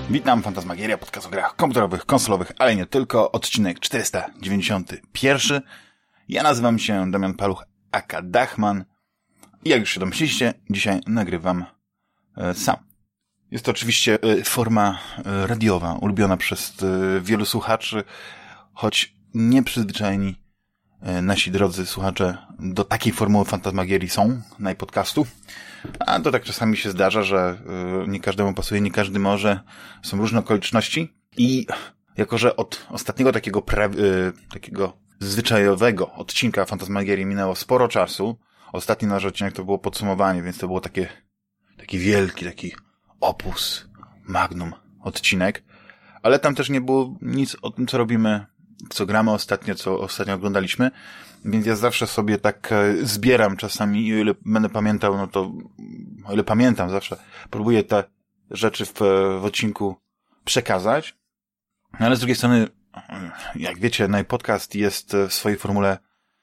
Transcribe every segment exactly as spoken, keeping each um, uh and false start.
Witam, Fantasmagieria, podcast o grach komputerowych, konsolowych, ale nie tylko, odcinek czterysta dziewięćdziesiąty pierwszy. Ja nazywam się Damian Paluch, aka Dachman i jak już się domyśliliście, dzisiaj nagrywam e, sam. Jest to oczywiście e, forma e, radiowa, ulubiona przez e, wielu słuchaczy, choć nieprzyzwyczajeni e, nasi drodzy słuchacze do takiej formuły Fantasmagierii są na podcastu. A to tak czasami się zdarza, że y, nie każdemu pasuje, nie każdy może. Są różne okoliczności i jako, że od ostatniego takiego pra- y, takiego zwyczajowego odcinka Fantasmagierii minęło sporo czasu, ostatni nasz odcinek to było podsumowanie, więc to było takie taki wielki, taki opus magnum odcinek, ale tam też nie było nic o tym, co robimy, co gramy ostatnio, co ostatnio oglądaliśmy, więc ja zawsze sobie tak zbieram czasami i o ile będę pamiętał, no to o ile pamiętam zawsze, próbuję te rzeczy w, w odcinku przekazać, no ale z drugiej strony, jak wiecie, no podcast jest w swojej formule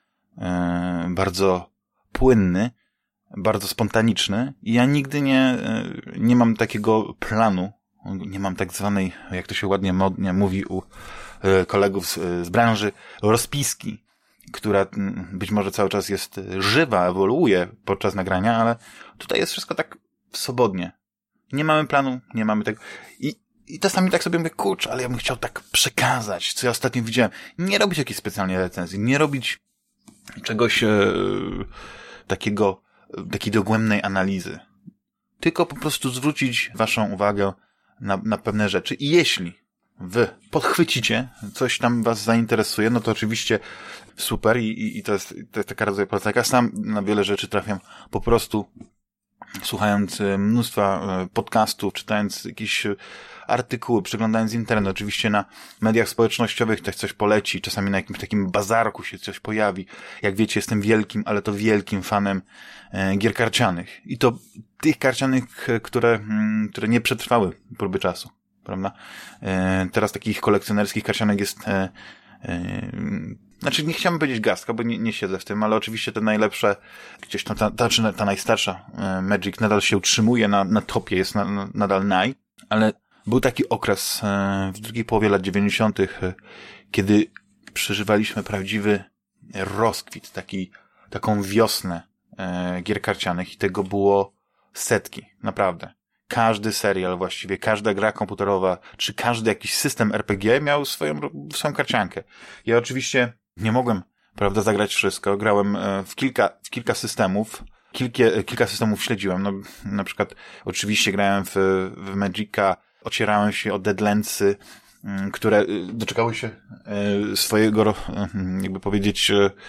e, bardzo płynny, bardzo spontaniczny i ja nigdy nie, nie mam takiego planu, nie mam tak zwanej, jak to się ładnie modnie mówi u kolegów z, z branży, rozpiski, która być może cały czas jest żywa, ewoluuje podczas nagrania, ale tutaj jest wszystko tak swobodnie. Nie mamy planu, nie mamy tego. I, i czasami tak sobie mówię, kurczę, ale ja bym chciał tak przekazać, co ja ostatnio widziałem. Nie robić jakiejś specjalnej recenzji, nie robić czegoś e, takiego, takiej dogłębnej analizy. Tylko po prostu zwrócić waszą uwagę na, na pewne rzeczy. I jeśli wy podchwycicie, coś tam was zainteresuje, no to oczywiście super i, i, i to jest, to jest taka rodzaj praca. Ja sam na wiele rzeczy trafiam po prostu słuchając mnóstwa podcastów, czytając jakieś artykuły, przeglądając internet, oczywiście na mediach społecznościowych ktoś coś poleci, czasami na jakimś takim bazarku się coś pojawi. Jak wiecie, jestem wielkim, ale to wielkim fanem e, gier karcianych. I to tych karcianych, które, m, które nie przetrwały próby czasu. Prawda? E, teraz takich kolekcjonerskich karcianek jest e, e, znaczy nie chciałbym powiedzieć garstka, bo nie, nie siedzę w tym, ale oczywiście te najlepsze, gdzieś tam ta, ta, ta, ta najstarsza e, Magic nadal się utrzymuje na, na topie, jest na, na, nadal naj, ale był taki okres e, w drugiej połowie lat dziewięćdziesiątych, e, kiedy przeżywaliśmy prawdziwy rozkwit, taki, taką wiosnę e, gier karcianych i tego było setki, naprawdę. Każdy serial właściwie, każda gra komputerowa, czy każdy jakiś system er pe gie miał swoją, swoją karciankę. Ja oczywiście nie mogłem, prawda, zagrać wszystko. Grałem w kilka, w kilka systemów. Kilkie, kilka systemów śledziłem. No, na przykład oczywiście grałem w, w Magica, ocierałem się o Deadlandsy, które doczekały się swojego, jakby powiedzieć,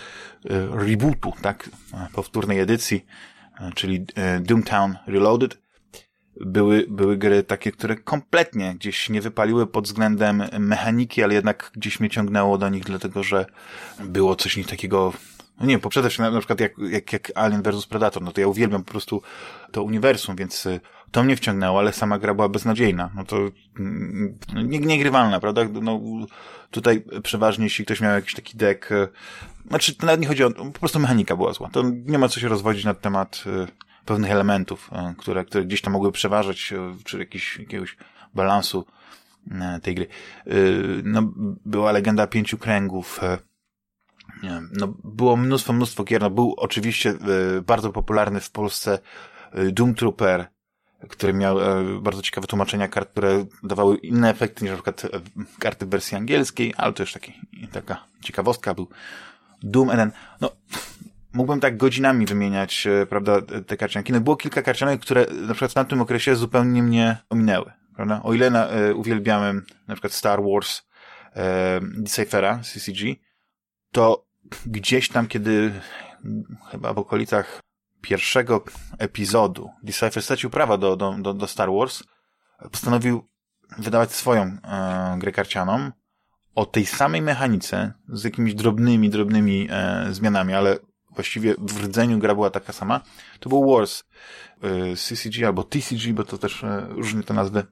rebootu, tak? Powtórnej edycji, czyli Doomtown Reloaded. Były, były gry takie, które kompletnie gdzieś nie wypaliły pod względem mechaniki, ale jednak gdzieś mnie ciągnęło do nich, dlatego że było coś nie takiego, no nie wiem, poprzednio się na, na przykład jak, jak, jak Alien versus Predator, no to ja uwielbiam po prostu to uniwersum, więc to mnie wciągnęło, ale sama gra była beznadziejna. No to nie, niegrywalna, prawda? No tutaj przeważnie jeśli ktoś miał jakiś taki deck, znaczy to nawet nie chodzi o, po prostu mechanika była zła. To nie ma co się rozwodzić na temat pewnych elementów, które, które gdzieś tam mogły przeważać, czy jakiś, jakiegoś balansu tej gry. No, była legenda pięciu kręgów. No, było mnóstwo, mnóstwo gier. No, był oczywiście bardzo popularny w Polsce Doom Trooper, który miał bardzo ciekawe tłumaczenia kart, które dawały inne efekty niż na przykład karty w wersji angielskiej, ale to już taki, taka ciekawostka. Był Doom jeden. No, mógłbym tak godzinami wymieniać, prawda, te karcianki. No było kilka karcianek, które na przykład w tamtym okresie zupełnie mnie ominęły, prawda? O ile na, e, uwielbiałem na przykład Star Wars e, Deciphera, C C G, to gdzieś tam, kiedy chyba w okolicach pierwszego epizodu Decipher stracił prawa do, do, do, do Star Wars, postanowił wydawać swoją e, grę karcianą o tej samej mechanice, z jakimiś drobnymi, drobnymi e, zmianami, ale właściwie w rdzeniu gra była taka sama. To był Wars C C G albo T C G, bo to też różnie te nazwy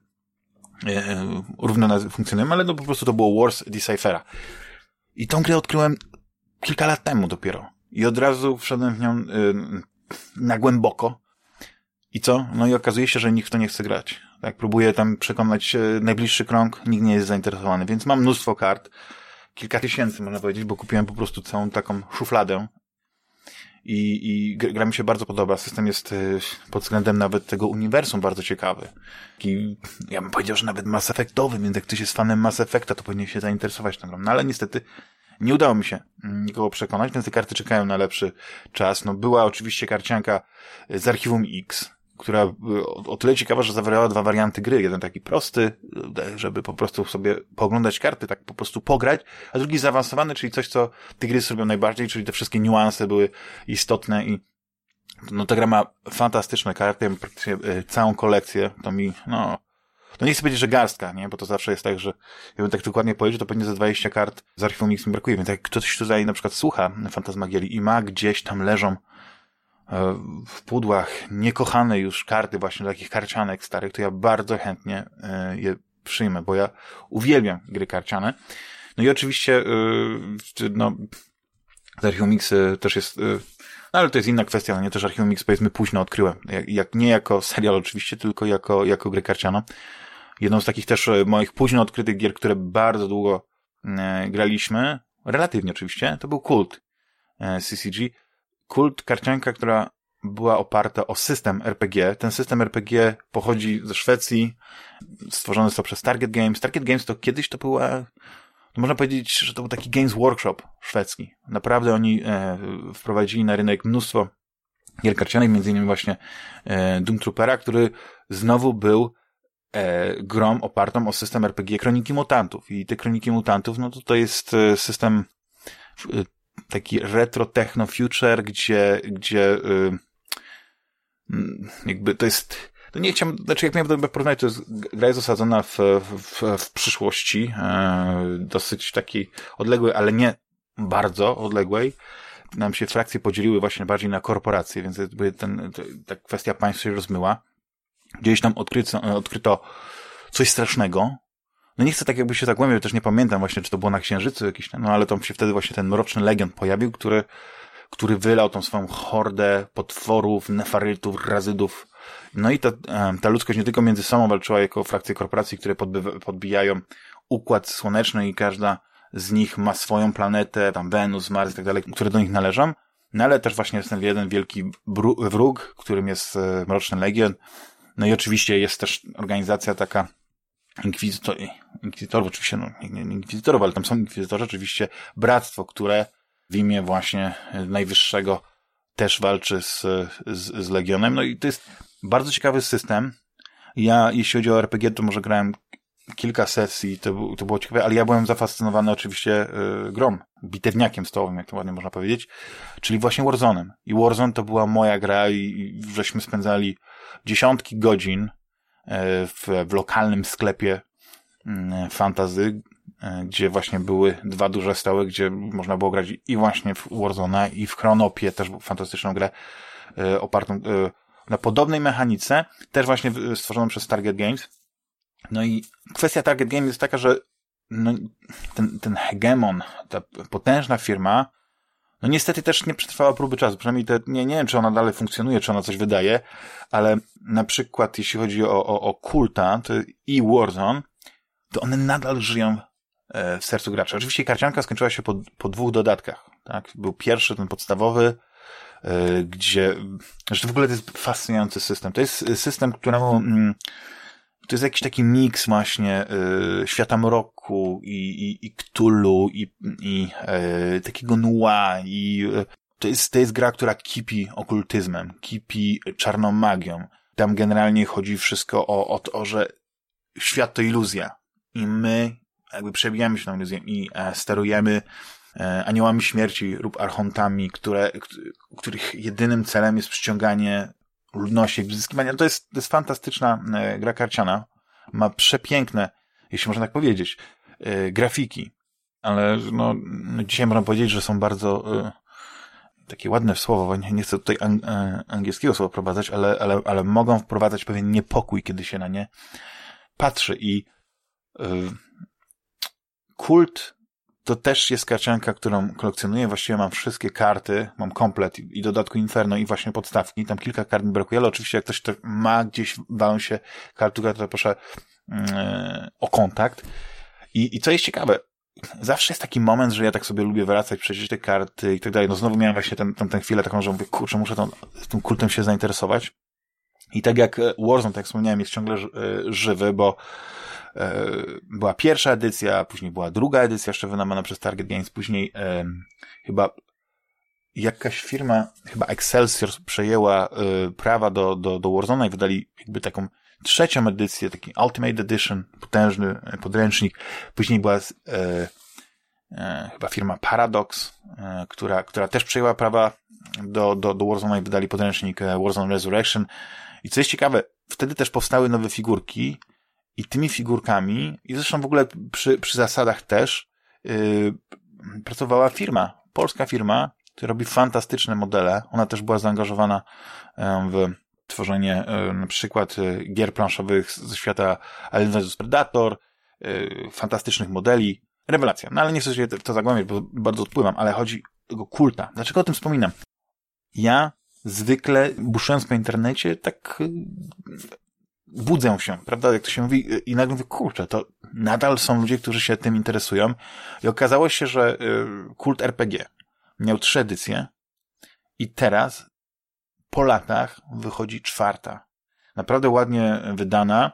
równe nazwy funkcjonują, ale no po prostu to było Wars Deciphera. I tą grę odkryłem kilka lat temu dopiero. I od razu wszedłem w nią na głęboko I co? No i okazuje się, że nikt w to nie chce grać. Tak, próbuję tam przekonać najbliższy krąg, nikt nie jest zainteresowany, więc mam mnóstwo kart, kilka tysięcy można powiedzieć, bo kupiłem po prostu całą taką szufladę i, i gra mi się bardzo podoba. System jest pod względem nawet tego uniwersum bardzo ciekawy. I ja bym powiedział, że nawet Mass Effectowy, więc jak ktoś jest fanem Mass Effecta, to powinien się zainteresować tą grą. No ale niestety nie udało mi się nikogo przekonać, więc te karty czekają na lepszy czas. No była oczywiście karcianka z Archiwum X, która o tyle ciekawa, że zawierała dwa warianty gry. Jeden taki prosty, żeby po prostu sobie pooglądać karty, tak po prostu pograć, a drugi zaawansowany, czyli coś, co te gry robią najbardziej, czyli te wszystkie niuanse były istotne i no ta gra ma fantastyczne karty, praktycznie całą kolekcję, to mi, no, no nie chcę powiedzieć, że garstka, nie, bo to zawsze jest tak, że jakbym tak dokładnie powiedział, to pewnie za dwadzieścia kart z Archiwum X mi brakuje, więc jak ktoś tutaj na przykład słucha Fantasmagierii i ma gdzieś tam leżą w pudłach niekochane już karty właśnie takich karcianek starych, to ja bardzo chętnie je przyjmę, bo ja uwielbiam gry karciane. No i oczywiście no z Archiwum X też jest, no ale to jest inna kwestia, no nie, też Archiwum X powiedzmy późno odkryłem, jak, jak nie jako serial oczywiście, tylko jako, jako grę karcianą. Jedną z takich też moich późno odkrytych gier, które bardzo długo graliśmy, relatywnie oczywiście, to był Kult C C G. Kult, karcianka, która była oparta o system R P G. Ten system R P G pochodzi ze Szwecji, stworzony został przez Target Games. Target Games to kiedyś to była, to można powiedzieć, że to był taki Games Workshop szwedzki. Naprawdę oni e, wprowadzili na rynek mnóstwo gier karcianych, między innymi właśnie e, Doom Troopera, który znowu był e, grą opartą o system R P G Kroniki Mutantów. I te Kroniki Mutantów, no to to jest e, system e, taki retro techno future, gdzie, gdzie yy, jakby to jest, to nie chciałem, znaczy jak miałem porównać, to jest, gra jest osadzona w, w, w przyszłości, yy, dosyć takiej odległej, ale nie bardzo odległej. Nam się frakcje podzieliły właśnie bardziej na korporacje, więc jakby ten, ta kwestia państw się rozmyła. Gdzieś tam odkryto, odkryto coś strasznego. No nie chcę tak jakby się zagłębiał, też nie pamiętam właśnie, czy to było na Księżycu jakiś, no ale tam się wtedy właśnie ten mroczny legion pojawił, który, który wylał tą swoją hordę potworów, nefarytów, razydów. No i ta, ta ludzkość nie tylko między sobą walczyła jako frakcje korporacji, które podby, podbijają układ słoneczny i każda z nich ma swoją planetę, tam Wenus, Mars i tak dalej, które do nich należą. No ale też właśnie jest ten jeden wielki bru, wróg, którym jest mroczny legion. No i oczywiście jest też organizacja taka Inkwizytor, inkwizytorów, oczywiście, no, nie, nie inkwizytorów, ale tam są inkwizytorzy, oczywiście bractwo, które w imię właśnie najwyższego też walczy z, z, z Legionem. No i to jest bardzo ciekawy system. Ja, jeśli chodzi o R P G, to może grałem kilka sesji, to, to było ciekawe, ale ja byłem zafascynowany oczywiście y, grą, bitewniakiem stołowym, jak to ładnie można powiedzieć, czyli właśnie Warzone'em. I Warzone to była moja gra i, i żeśmy spędzali dziesiątki godzin W, w lokalnym sklepie fantasy, gdzie właśnie były dwa duże stoły, gdzie można było grać i właśnie w Warzone, i w Chronopię, też fantastyczną grę opartą na podobnej mechanice, też właśnie stworzoną przez Target Games. No i kwestia Target Games jest taka, że no, ten, ten hegemon, ta potężna firma, no niestety też nie przetrwała próby czasu. Przynajmniej te, nie, nie wiem, czy ona dalej funkcjonuje, czy ona coś wydaje, ale na przykład jeśli chodzi o, o, o Kulta to i Warzone, to one nadal żyją e, w sercu graczy. Oczywiście karcianka skończyła się po, po dwóch dodatkach. Tak? Był pierwszy, ten podstawowy, e, gdzie, że w ogóle to jest fascynujący system. To jest system, któremu mm, to jest jakiś taki miks właśnie y, świata mroku i, i, i Cthulhu i, i y, takiego noir i y, to jest, to jest gra, która kipi okultyzmem, kipi czarną magią. Tam generalnie chodzi wszystko o, o to, że świat to iluzja i my jakby przebijamy się tą iluzję i e, sterujemy e, aniołami śmierci lub archontami, które, których jedynym celem jest przyciąganie ludności, wyzyskiwania. To jest, to jest fantastyczna e, gra karciana. Ma przepiękne, jeśli można tak powiedzieć, e, grafiki. Ale no, no dzisiaj można powiedzieć, że są bardzo e, takie ładne słowo, nie, nie chcę tutaj ang, e, angielskiego słowa wprowadzać, ale, ale, ale mogą wprowadzać pewien niepokój, kiedy się na nie patrzy. I e, Kult to też jest karcianka, którą kolekcjonuję. Właściwie mam wszystkie karty, mam komplet i w dodatku Inferno i właśnie podstawki. Tam kilka kart mi brakuje, ale oczywiście jak ktoś to ma gdzieś walą się kartuga, to proszę yy, o kontakt. I, I co jest ciekawe, zawsze jest taki moment, że ja tak sobie lubię wracać, przejrzeć te karty i tak dalej. No znowu miałem właśnie ten, ten, tę chwilę taką, że mówię, kurczę, muszę tą, tym kultem się zainteresować. I tak jak Warzone, tak jak wspomniałem, jest ciągle żywy, bo e, była pierwsza edycja, później była druga edycja, jeszcze wydana przez Target Games, później e, chyba jakaś firma, chyba Excelsior przejęła e, prawa do, do, do Warzone'a i wydali jakby taką trzecią edycję, taki Ultimate Edition, potężny podręcznik. Później była e, e, chyba firma Paradox, e, która, która też przejęła prawa do, do, do Warzone'a i wydali podręcznik Warzone Resurrection. I co jest ciekawe, wtedy też powstały nowe figurki i tymi figurkami, i zresztą w ogóle przy, przy zasadach też, yy, pracowała firma, polska firma, która robi fantastyczne modele. Ona też była zaangażowana yy, w tworzenie yy, na przykład yy, gier planszowych ze świata Alien versus. Predator, yy, fantastycznych modeli. Rewelacja. No ale nie chcę się w to zagłębiać, bo bardzo odpływam, ale chodzi o tego kulta. Dlaczego o tym wspominam? Ja zwykle, buszując po internecie, tak budzę się, prawda, jak to się mówi, i nagle mówię, kurczę, to nadal są ludzie, którzy się tym interesują. I okazało się, że kult er pe gie miał trzy edycje i teraz, po latach, wychodzi czwarta. Naprawdę ładnie wydana,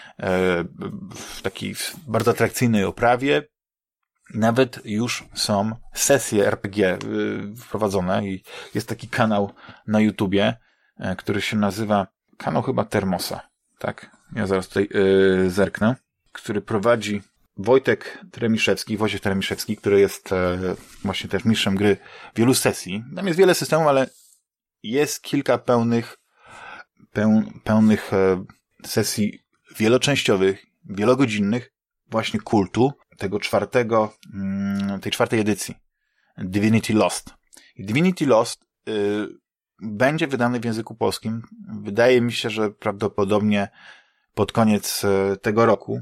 w takiej bardzo atrakcyjnej oprawie. Nawet już są sesje er pe gie wprowadzone i jest taki kanał na YouTubie, który się nazywa, kanał chyba Termosa, tak? Ja zaraz tutaj yy, zerknę, który prowadzi Wojtek Tremiszewski, Wojciech Tremiszewski, który jest e, właśnie też mistrzem gry wielu sesji. Tam jest wiele systemów, ale jest kilka pełnych peł, pełnych e, sesji wieloczęściowych, wielogodzinnych właśnie kultu tego czwartego, tej czwartej edycji. Divinity Lost. Divinity Lost y, będzie wydany w języku polskim. Wydaje mi się, że prawdopodobnie pod koniec y, tego roku.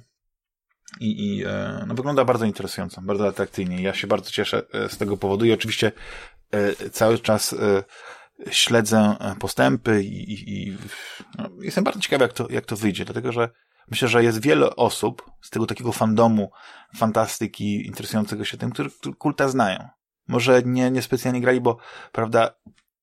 I, i y, no, wygląda bardzo interesująco, bardzo atrakcyjnie. Ja się bardzo cieszę y, z tego powodu i oczywiście y, cały czas y, śledzę postępy i, i, i no, jestem bardzo ciekawy, jak to, jak to wyjdzie, dlatego że myślę, że jest wiele osób z tego takiego fandomu fantastyki interesującego się tym, którzy kulta znają. Może nie, nie specjalnie grali, bo prawda,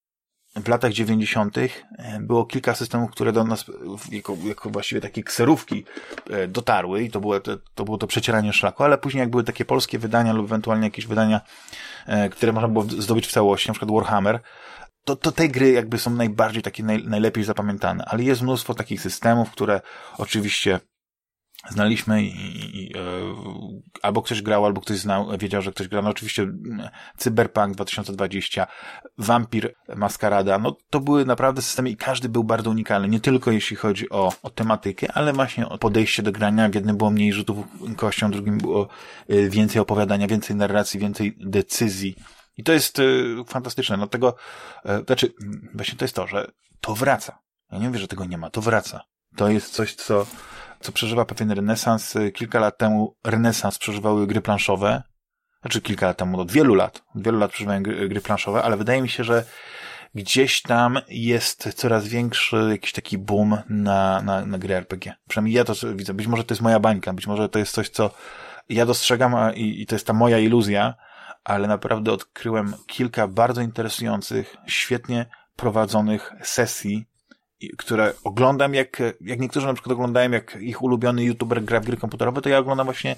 w latach dziewięćdziesiątych było kilka systemów, które do nas jako, jako właściwie takie kserówki dotarły i to było to, to było to przecieranie szlaku, ale później jak były takie polskie wydania lub ewentualnie jakieś wydania, które można było zdobyć w całości, na przykład Warhammer, to, to te gry jakby są najbardziej takie naj, najlepiej zapamiętane, ale jest mnóstwo takich systemów, które oczywiście znaliśmy i, i, i e, albo ktoś grał, albo ktoś znał, wiedział, że ktoś gra. No oczywiście Cyberpunk dwa tysiące dwadzieścia, Vampir Maskarada, no to były naprawdę systemy i każdy był bardzo unikalny, nie tylko jeśli chodzi o, o tematykę, ale właśnie o podejście do grania. W jednym było mniej rzutów kością, w drugim było więcej opowiadania, więcej narracji, więcej decyzji. I to jest y, fantastyczne. No tego, y, znaczy, właśnie to jest to, że to wraca. Ja nie mówię, że tego nie ma. To wraca. To jest coś, co, co przeżywa pewien renesans. Kilka lat temu renesans przeżywały gry planszowe. Znaczy kilka lat temu, od wielu lat. Od wielu lat przeżywają gry, gry planszowe, ale wydaje mi się, że gdzieś tam jest coraz większy jakiś taki boom na, na, na gry er pe gie. Przynajmniej ja to widzę. Być może to jest moja bańka. Być może to jest coś, co ja dostrzegam a, i, i to jest ta moja iluzja, ale naprawdę odkryłem kilka bardzo interesujących, świetnie prowadzonych sesji, które oglądam, jak, jak niektórzy na przykład oglądają, jak ich ulubiony youtuber gra w gry komputerowe, to ja oglądam właśnie,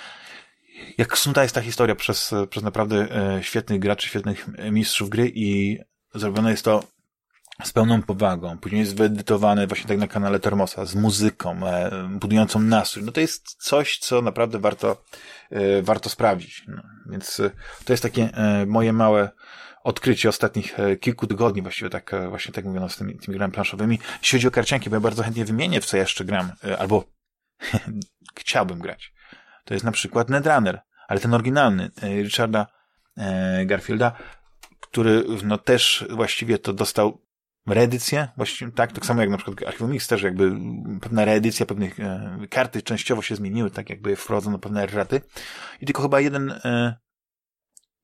jak snuta jest ta historia przez, przez naprawdę świetnych graczy, świetnych mistrzów gry i zrobione jest to z pełną powagą. Później jest wyedytowane właśnie tak na kanale Termosa, z muzyką, budującą nastrój. No to jest coś, co naprawdę warto, warto sprawdzić. No, więc to jest takie moje małe odkrycie ostatnich kilku tygodni, właściwie tak, właśnie tak mówiono z tymi, tymi grami planszowymi. Jeśli chodzi o karcianki, bo ja bardzo chętnie wymienię, w co ja jeszcze gram, albo chciałbym grać. To jest na przykład Netrunner, ale ten oryginalny, Richarda Garfielda, który no też właściwie to dostał reedycję, właściwie tak, tak samo jak na przykład Archiwum Mix też jakby pewna reedycja, pewnych e, karty częściowo się zmieniły, tak jakby wprowadzono pewne erraty i tylko chyba jeden e,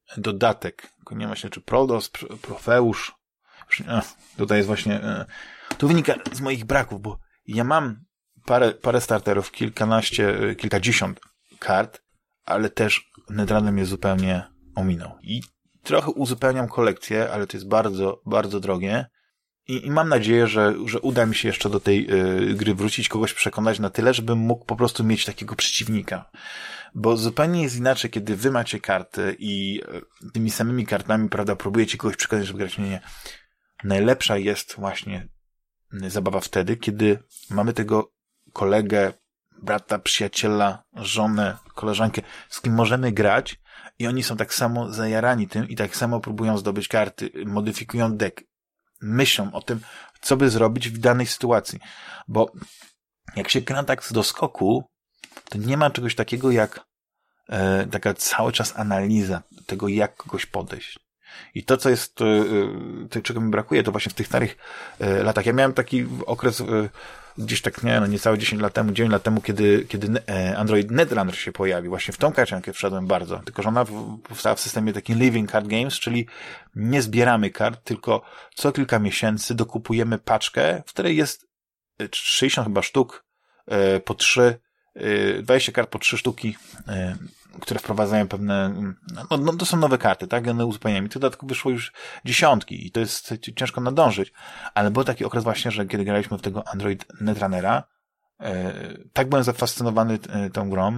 dodatek, nie myślę, czy Prodos, Profeusz, tutaj jest właśnie, to wynika z moich braków, bo ja mam parę, parę starterów, kilkanaście, kilkadziesiąt kart, ale też Netrunner mnie zupełnie ominął. I trochę uzupełniam kolekcję, ale to jest bardzo, bardzo drogie. I, i mam nadzieję, że, że uda mi się jeszcze do tej y, gry wrócić, kogoś przekonać na tyle, żebym mógł po prostu mieć takiego przeciwnika. Bo zupełnie jest inaczej, kiedy wy macie karty i y, tymi samymi kartami, prawda, próbujecie kogoś przekonać, żeby grać. Nie, nie. Najlepsza jest właśnie zabawa wtedy, kiedy mamy tego kolegę, brata, przyjaciela, żonę, koleżankę, z kim możemy grać i oni są tak samo zajarani tym i tak samo próbują zdobyć karty, modyfikują deck, myślą o tym, co by zrobić w danej sytuacji. Bo jak się gra tak do skoku, to nie ma czegoś takiego jak e, taka cały czas analiza tego, jak kogoś podejść. I to, co jest, e, to, czego mi brakuje, to właśnie w tych starych e, latach. Ja miałem taki okres e, gdzieś tak, nie, no niecałe dziesięć lat temu, dziewięć lat temu, kiedy, kiedy Android Netrunner się pojawił. Właśnie w tą karciankę wszedłem bardzo. Tylko, że ona powstała w systemie takim Living Card Games, czyli nie zbieramy kart, tylko co kilka miesięcy dokupujemy paczkę, w której jest sześćdziesiąt chyba sztuk, po trzy, dwadzieścia kart po trzy sztuki, które wprowadzają pewne, no, no to są nowe karty, tak, one uzupełniają. I tych dodatków wyszło już dziesiątki i to jest ciężko nadążyć. Ale był taki okres właśnie, że kiedy graliśmy w tego Android Netrunnera, e, tak byłem zafascynowany e, tą grą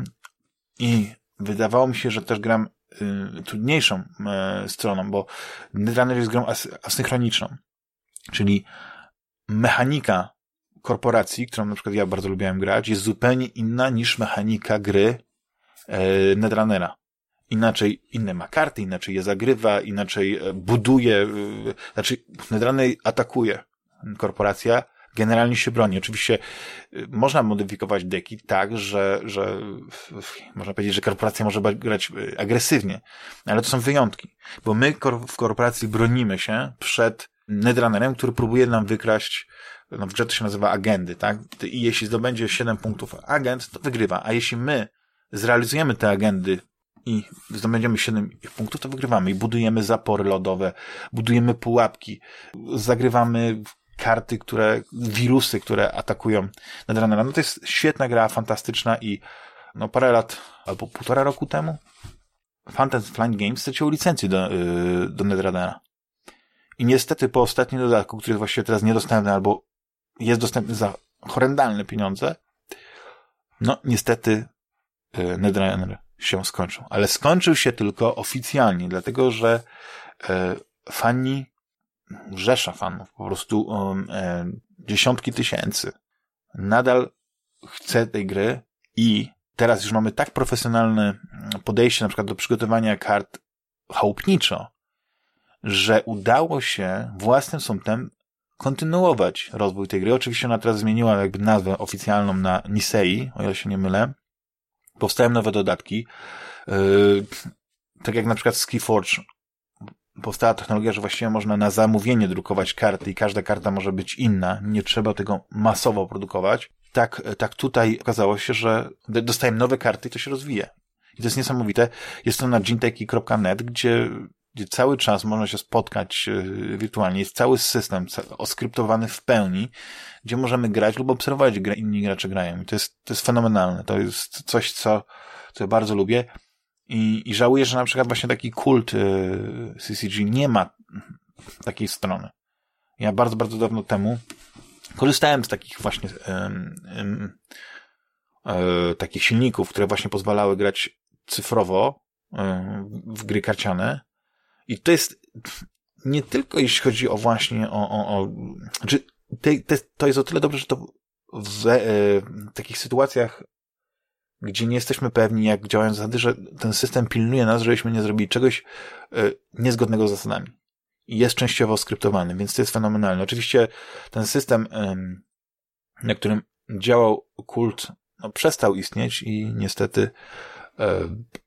i wydawało mi się, że też gram e, trudniejszą e, stroną, bo Netrunner jest grą as, asynchroniczną, czyli mechanika korporacji, którą na przykład ja bardzo lubiłem grać, jest zupełnie inna niż mechanika gry Netrunnera. Inaczej, inne ma karty, inaczej je zagrywa, inaczej buduje, znaczy Netrunner atakuje. Korporacja generalnie się broni. Oczywiście można modyfikować deki tak, że, że można powiedzieć, że korporacja może grać agresywnie, ale to są wyjątki, bo my w korporacji bronimy się przed Netrunnerem, który próbuje nam wykraść, no w grze to się nazywa agendy, tak? I jeśli zdobędzie siedem punktów agent, to wygrywa, a jeśli my zrealizujemy te agendy i zdobędziemy siedem punktów, to wygrywamy i budujemy zapory lodowe, budujemy pułapki, zagrywamy karty, które, wirusy, które atakują Netrunnera. No to jest świetna gra, fantastyczna i no parę lat, albo półtora roku temu Fantasy Flight Games straciło licencję do, yy, do Netrunnera. I niestety po ostatnim dodatku, który jest właściwie teraz niedostępny, albo jest dostępny za horrendalne pieniądze, no niestety Netrunner się skończył. Ale skończył się tylko oficjalnie, dlatego że e, fani, rzesza fanów, po prostu e, dziesiątki tysięcy nadal chce tej gry i teraz już mamy tak profesjonalne podejście na przykład do przygotowania kart chałupniczo, że udało się własnym sumptem kontynuować rozwój tej gry. Oczywiście ona teraz zmieniła jakby nazwę oficjalną na Nisei, o ile się nie mylę. Powstają nowe dodatki. Yy, tak jak na przykład w Keyforge powstała technologia, że właściwie można na zamówienie drukować karty i każda karta może być inna. Nie trzeba tego masowo produkować. Tak, tak tutaj okazało się, że dostajemy nowe karty i to się rozwija. I to jest niesamowite. Jest to na ginteki kropka net, gdzie, gdzie cały czas można się spotkać yy, wirtualnie. Jest cały system oskryptowany w pełni, gdzie możemy grać lub obserwować, jak inni gracze grają. I to jest, to jest fenomenalne. To jest coś, co, co ja bardzo lubię. I, i żałuję, że na przykład właśnie taki kult yy, C C G nie ma takiej strony. Ja bardzo, bardzo dawno temu korzystałem z takich właśnie yy, yy, yy, takich silników, które właśnie pozwalały grać cyfrowo yy, w gry karciane. I to jest nie tylko jeśli chodzi o właśnie o, o, o znaczy te, te, to jest o tyle dobrze, że to w e, takich sytuacjach, gdzie nie jesteśmy pewni, jak działają zasady, że ten system pilnuje nas, żebyśmy nie zrobili czegoś e, niezgodnego z zasadami. I jest częściowo skryptowany, więc to jest fenomenalne. Oczywiście ten system, e, na którym działał kult, no, przestał istnieć i niestety e,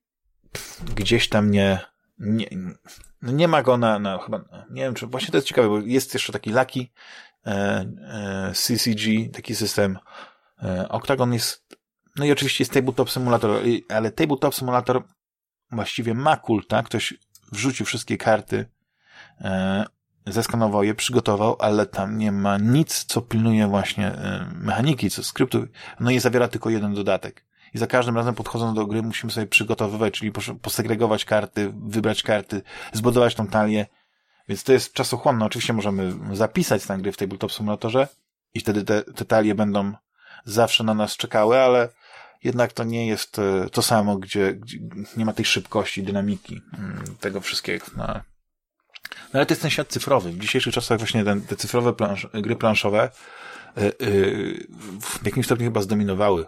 gdzieś tam nie nie, no nie ma go na, na chyba, nie wiem, czy właśnie to jest ciekawe, bo jest jeszcze taki Lucky e, e, C C G, taki system e, Octagon jest, no i oczywiście jest Tabletop Simulator, ale Tabletop Simulator właściwie ma kulta, ktoś wrzucił wszystkie karty, e, zeskanował je, przygotował, ale tam nie ma nic, co pilnuje właśnie e, mechaniki, co skryptu. No i zawiera tylko jeden dodatek. I za każdym razem podchodząc do gry musimy sobie przygotowywać, czyli posegregować karty, wybrać karty, zbudować tą talię. Więc to jest czasochłonne. Oczywiście możemy zapisać stan gry w Tabletop Simulatorze i wtedy te, te talie będą zawsze na nas czekały, ale jednak to nie jest to samo, gdzie, gdzie nie ma tej szybkości, dynamiki tego wszystkiego. No. No ale to jest ten świat cyfrowy. W dzisiejszych czasach właśnie ten, te cyfrowe plansz, gry planszowe yy, yy, w jakimś stopniu chyba zdominowały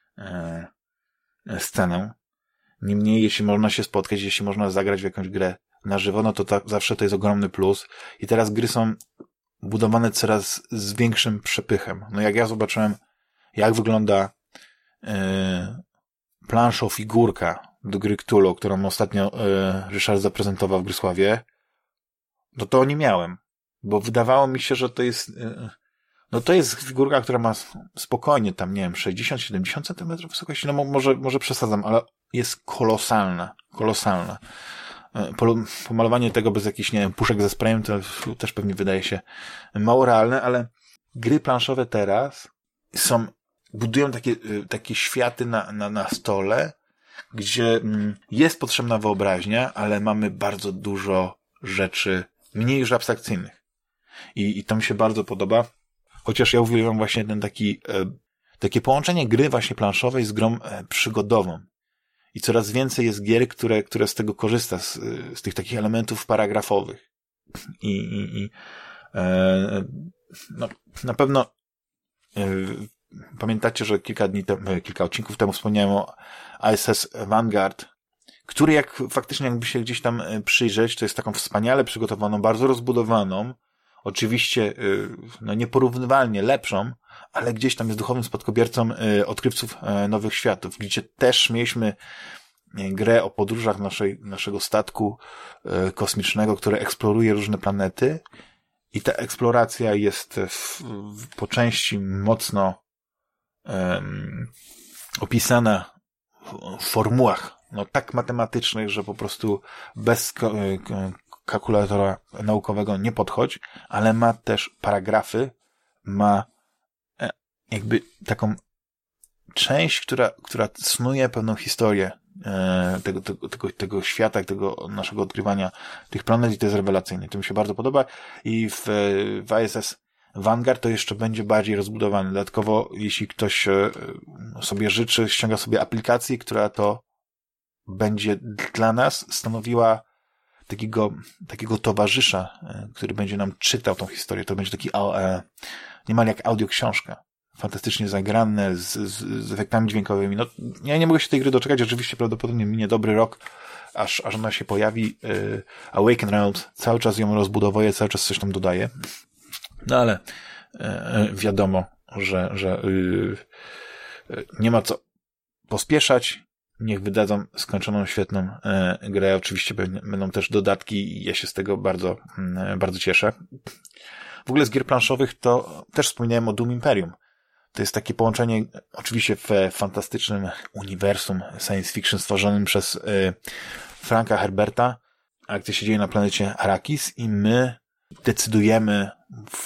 yy, scenę. Niemniej, jeśli można się spotkać, jeśli można zagrać w jakąś grę na żywo, no to ta, zawsze to jest ogromny plus. I teraz gry są budowane coraz z większym przepychem. No jak ja zobaczyłem, jak wygląda yy, planszo-figurka do gry Cthulhu, którą ostatnio yy, Ryszard zaprezentował w Grysławie, no to nie miałem. Bo wydawało mi się, że to jest yy, no to jest figurka, która ma spokojnie tam, nie wiem, sześćdziesiąt siedemdziesiąt centymetrów wysokości, no może, może przesadzam, ale jest kolosalna. Kolosalna. Pomalowanie tego bez jakichś, nie wiem, puszek ze sprayem to też pewnie wydaje się mało realne, ale gry planszowe teraz są, budują takie, takie światy na, na, na stole, gdzie jest potrzebna wyobraźnia, ale mamy bardzo dużo rzeczy mniej już abstrakcyjnych. I, i to mi się bardzo podoba, chociaż ja uwielbiam właśnie ten taki, takie połączenie gry właśnie planszowej z grą przygodową. I coraz więcej jest gier, które, które z tego korzysta, z, z tych takich elementów paragrafowych. I, i, i e, no, na pewno e, pamiętacie, że kilka dni temu, kilka odcinków temu wspomniałem o I S S Vanguard, który jak faktycznie jakby się gdzieś tam przyjrzeć, to jest taką wspaniale przygotowaną, bardzo rozbudowaną, oczywiście no, nieporównywalnie lepszą, ale gdzieś tam jest duchowym spadkobiercą y, odkrywców y, nowych światów, gdzie też mieliśmy y, grę o podróżach naszej, naszego statku y, kosmicznego, który eksploruje różne planety i ta eksploracja jest w, w, po części mocno y, opisana w, w formułach no, tak matematycznych, że po prostu bez ko- y, kalkulatora naukowego nie podchodź, ale ma też paragrafy, ma jakby taką część, która, która snuje pewną historię e, tego, tego, tego, tego świata, tego naszego odkrywania tych planet i to jest rewelacyjne. To mi się bardzo podoba i w, w I S S Vanguard to jeszcze będzie bardziej rozbudowany. Dodatkowo, jeśli ktoś sobie życzy, ściąga sobie aplikację, która to będzie dla nas stanowiła takiego, takiego towarzysza, który będzie nam czytał tą historię. To będzie taki e, niemal jak audioksiążka. Fantastycznie zagrane, z, z, z efektami dźwiękowymi. No, ja nie mogę się tej gry doczekać. Oczywiście prawdopodobnie minie dobry rok, aż, aż ona się pojawi. Yy, Awaken Realms cały czas ją rozbudowuje, cały czas coś tam dodaje. No ale yy, wiadomo, że, że yy, yy, nie ma co pospieszać. Niech wydadzą skończoną, świetną yy, grę. Oczywiście będą też dodatki i ja się z tego bardzo, yy, bardzo cieszę. W ogóle z gier planszowych to też wspominałem o Doom Imperium. To jest takie połączenie, oczywiście w fantastycznym uniwersum science fiction stworzonym przez y, Franka Herberta. Akcja się dzieje na planecie Arrakis i my decydujemy w...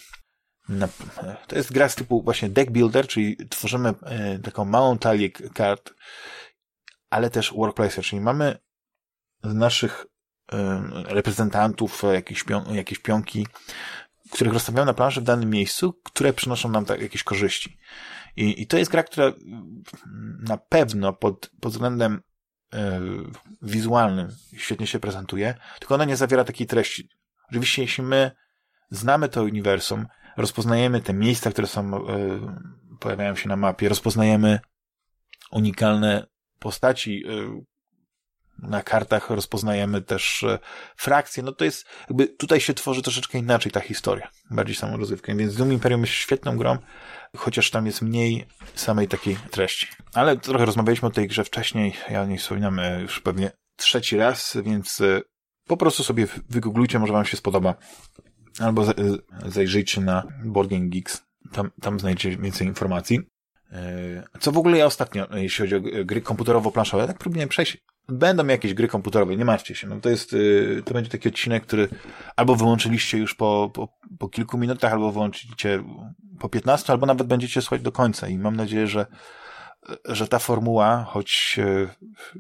Na, to jest gra z typu właśnie deck builder, czyli tworzymy y, taką małą talię kart, ale też workplacer, czyli mamy z naszych y, reprezentantów jakieś, pion- jakieś pionki, których rozstawiamy na planszy w danym miejscu, które przynoszą nam tak jakieś korzyści. I, i to jest gra, która na pewno pod, pod względem yy, wizualnym świetnie się prezentuje, tylko ona nie zawiera takiej treści. Oczywiście, jeśli my znamy to uniwersum, rozpoznajemy te miejsca, które są, yy, pojawiają się na mapie, rozpoznajemy unikalne postaci, yy, na kartach rozpoznajemy też frakcje, no to jest jakby tutaj się tworzy troszeczkę inaczej ta historia, bardziej samą rozrywkę, więc Doom Imperium jest świetną grą, chociaż tam jest mniej samej takiej treści. Ale trochę rozmawialiśmy o tej grze wcześniej, ja o niej wspominam już pewnie trzeci raz, więc po prostu sobie wygooglujcie, może wam się spodoba, albo zajrzyjcie na Board Game Geeks, tam, tam znajdziecie więcej informacji. Co w ogóle ja ostatnio, jeśli chodzi o gry komputerowo-planszowe, tak próbuję przejść będą jakieś gry komputerowe, nie martwcie się. No to jest, to będzie taki odcinek, który albo wyłączyliście już po, po, po kilku minutach, albo wyłączycie po piętnastu, albo nawet będziecie słuchać do końca. I mam nadzieję, że, że ta formuła, choć e,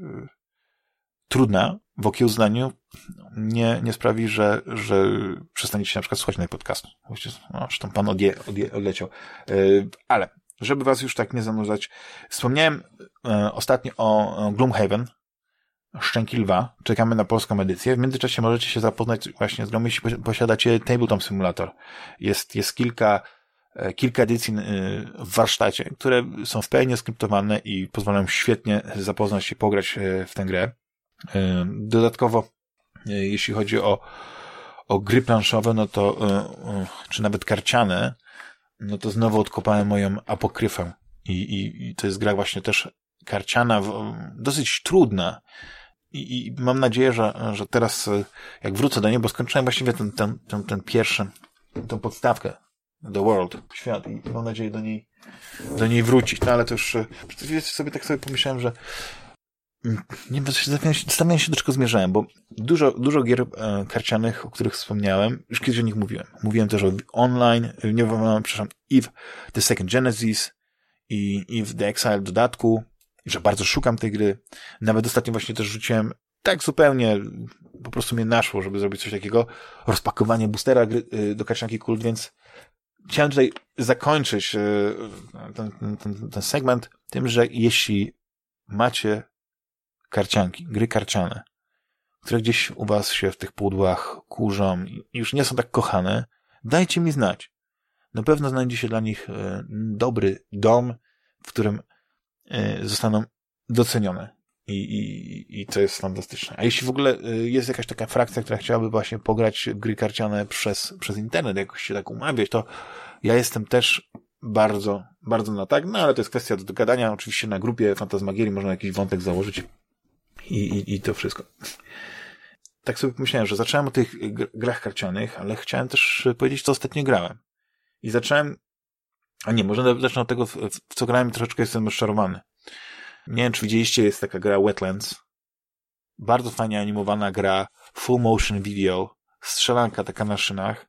trudna w okiełznaniu, nie, nie sprawi, że, że przestaniecie na przykład słuchać na podcastu. No, zresztą pan odje, odje, odleciał. E, ale, żeby was już tak nie zanudzać, wspomniałem e, ostatnio o, o Gloomhaven, Szczęki Lwa. Czekamy na polską edycję. W międzyczasie możecie się zapoznać właśnie z grą, jeśli posiadacie Tabletop Simulator. Jest, jest kilka, kilka edycji w warsztacie, które są w pełni skryptowane i pozwalają świetnie zapoznać się, pograć w tę grę. Dodatkowo, jeśli chodzi o, o gry planszowe, no to, czy nawet karciane, no to znowu odkopałem moją Apokryfę. I, i, i to jest gra właśnie też karciana, dosyć trudna. I, i mam nadzieję, że, że teraz, jak wrócę do niej, bo skończyłem właściwie ten, ten, ten, ten pierwszy, tą podstawkę, The World, świat, i mam nadzieję do niej, do niej wrócić. No ale to już, przed chwilą sobie tak sobie pomyślałem, że nie wiem, zastanawiałem się, do czego zmierzałem, bo dużo, dużo gier e, karcianych, o których wspomniałem, już kiedyś o nich mówiłem. Mówiłem też o online, nie wiem, przepraszam, Eve The Second Genesis i Eve The Exile w dodatku, że bardzo szukam tej gry. Nawet ostatnio właśnie też rzuciłem, tak zupełnie po prostu mnie naszło, żeby zrobić coś takiego, rozpakowanie boostera gry, do karcianki Kult, więc chciałem tutaj zakończyć ten, ten, ten segment tym, że jeśli macie karcianki, gry karciane, które gdzieś u was się w tych pudłach kurzą i już nie są tak kochane, dajcie mi znać. Na pewno znajdzie się dla nich dobry dom, w którym zostaną docenione. I, i, i to jest fantastyczne. A jeśli w ogóle jest jakaś taka frakcja, która chciałaby właśnie pograć w gry karciane przez, przez internet, jakoś się tak umawiać, to ja jestem też bardzo, bardzo na tak, no ale to jest kwestia do dogadania. Oczywiście na grupie Fantasmagierii można jakiś wątek założyć i, i, i to wszystko. Tak sobie pomyślałem, że zacząłem o tych grach karcianych, ale chciałem też powiedzieć, co ostatnio grałem. I zacząłem A nie, może zacznę od tego, w, w co grałem, troszeczkę jestem rozczarowany. Nie wiem, czy widzieliście, jest taka gra Wetlands. Bardzo fajnie animowana gra, full motion video, strzelanka taka na szynach.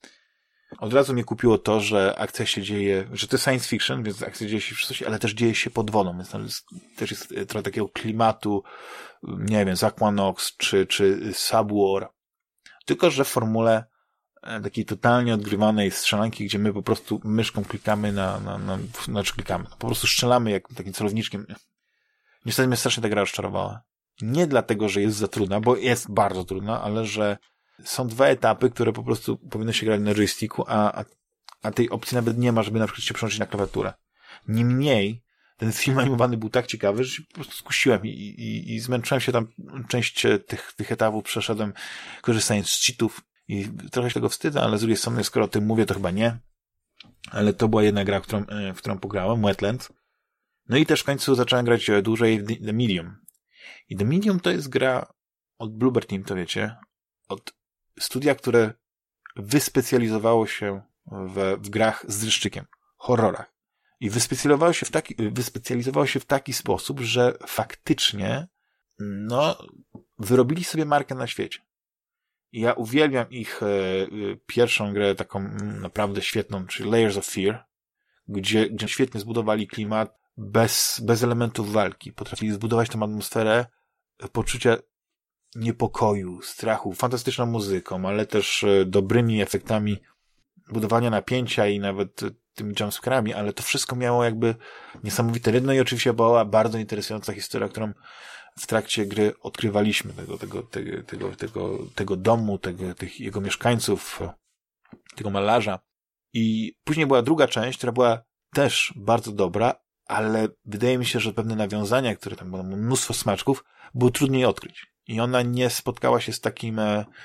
Od razu mnie kupiło to, że akcja się dzieje, że to jest science fiction, więc akcja dzieje się w coś, ale też dzieje się pod wodą, więc tam jest, też jest trochę takiego klimatu, nie wiem, z Aquanox czy, czy Subwar. Tylko, że w formule takiej totalnie odgrywanej strzelanki, gdzie my po prostu myszką klikamy na, na, na, znaczy klikamy, po prostu strzelamy jak takim celowniczkiem. Niestety mnie strasznie ta gra rozczarowała. Nie dlatego, że jest za trudna, bo jest bardzo trudna, ale że są dwa etapy, które po prostu powinno się grać na joysticku, a, a, a tej opcji nawet nie ma, żeby na przykład się przełączyć na klawiaturę. Niemniej ten film animowany był tak ciekawy, że się po prostu skusiłem i, i, i zmęczyłem się tam, część tych, tych etapów przeszedłem, korzystając z cheatów. I trochę się tego wstydzę, ale z drugiej strony, skoro o tym mówię, to chyba nie. Ale to była jedna gra, w którą, w którą pograłem, Wetlands. No i też w końcu zacząłem grać dłużej w The Medium. I The Medium to jest gra od Bloober Team, to wiecie, od studia, które wyspecjalizowało się w, w grach z dreszczykiem, horrorach. I wyspecjalizowało się w taki, wyspecjalizowało się w taki sposób, że faktycznie, no, wyrobili sobie markę na świecie. Ja uwielbiam ich e, pierwszą grę, taką naprawdę świetną, czyli Layers of Fear, gdzie, gdzie świetnie zbudowali klimat bez, bez elementów walki. Potrafili zbudować tę atmosferę poczucia niepokoju, strachu, fantastyczną muzyką, ale też e, dobrymi efektami budowania napięcia i nawet e, tymi jumpscarami, ale to wszystko miało jakby niesamowite rytm. No i oczywiście była bardzo interesująca historia, którą w trakcie gry odkrywaliśmy tego, tego, tego, tego, tego, tego domu, tego, tych jego mieszkańców, tego malarza. I później była druga część, która była też bardzo dobra, ale wydaje mi się, że pewne nawiązania, które tam było mnóstwo smaczków, było trudniej odkryć. I ona nie spotkała się z takim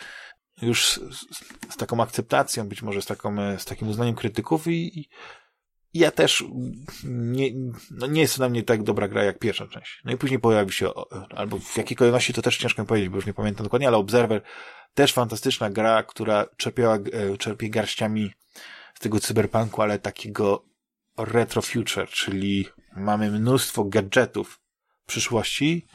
już z, z taką akceptacją, być może z taką, z takim uznaniem krytyków i, i ja też nie, no nie jest to dla mnie tak dobra gra jak pierwsza część. No i później pojawi się, albo w jakiej kolejności to też ciężko mi powiedzieć, bo już nie pamiętam dokładnie, ale Observer, też fantastyczna gra, która czerpiała, czerpie garściami z tego cyberpunku, ale takiego retro future, czyli mamy mnóstwo gadżetów przyszłości,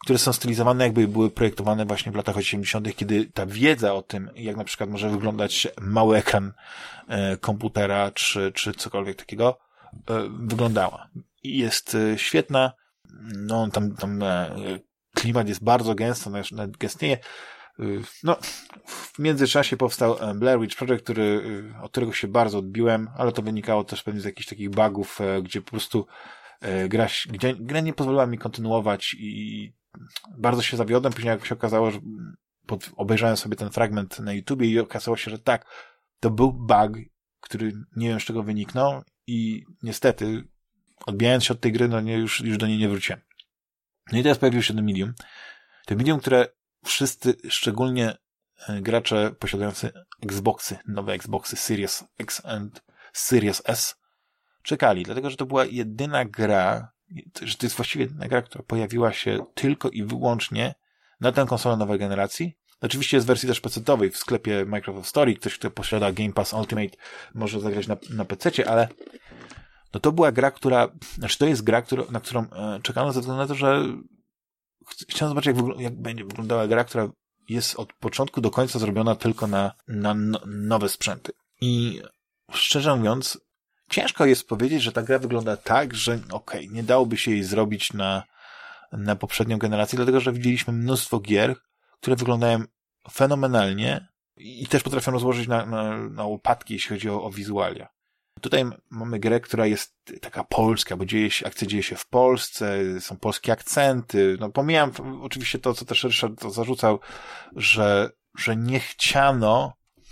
które są stylizowane, jakby były projektowane właśnie w latach osiemdziesiątych, kiedy ta wiedza o tym, jak na przykład może wyglądać mały ekran e, komputera, czy, czy cokolwiek takiego, e, wyglądała. I jest e, świetna, no tam, tam e, klimat jest bardzo gęsty, nawet gęstnieje. E, no, w międzyczasie powstał Blair Witch Project, który, od którego się bardzo odbiłem, ale to wynikało też pewnie z jakichś takich bugów, e, gdzie po prostu e, gra, gdzie, gra nie pozwoliła mi kontynuować i bardzo się zawiodłem. Później jak się okazało, że pod, obejrzałem sobie ten fragment na YouTubie i okazało się, że tak, to był bug, który nie wiem z czego wyniknął i niestety odbijając się od tej gry, no nie, już, już do niej nie wróciłem. No i teraz pojawił się ten Medium. To Medium, które wszyscy, szczególnie gracze posiadający Xboxy, nowe Xboxy Series X and Series S, czekali, dlatego że to była jedyna gra, że to jest właściwie jedyna gra, która pojawiła się tylko i wyłącznie na tę konsolę nowej generacji. Oczywiście jest w wersji też pecetowej w sklepie Microsoft Store. Ktoś, kto posiada Game Pass Ultimate, może zagrać na, na pececie, ale no to była gra, która, znaczy to jest gra, która, na którą e, czekano ze względu na to, że ch- chciałem zobaczyć, jak, wygl- jak będzie wyglądała gra, która jest od początku do końca zrobiona tylko na, na no, nowe sprzęty. I szczerze mówiąc, ciężko jest powiedzieć, że ta gra wygląda tak, że okej, okay, nie dałoby się jej zrobić na, na poprzednią generację, dlatego że widzieliśmy mnóstwo gier, które wyglądają fenomenalnie i też potrafią rozłożyć na, na, na łopatki, jeśli chodzi o, o wizualia. Tutaj mamy grę, która jest taka polska, bo dzieje się, akcja dzieje się w Polsce, są polskie akcenty. No pomijam oczywiście to, co też Ryszard zarzucał, że, że nie chciano,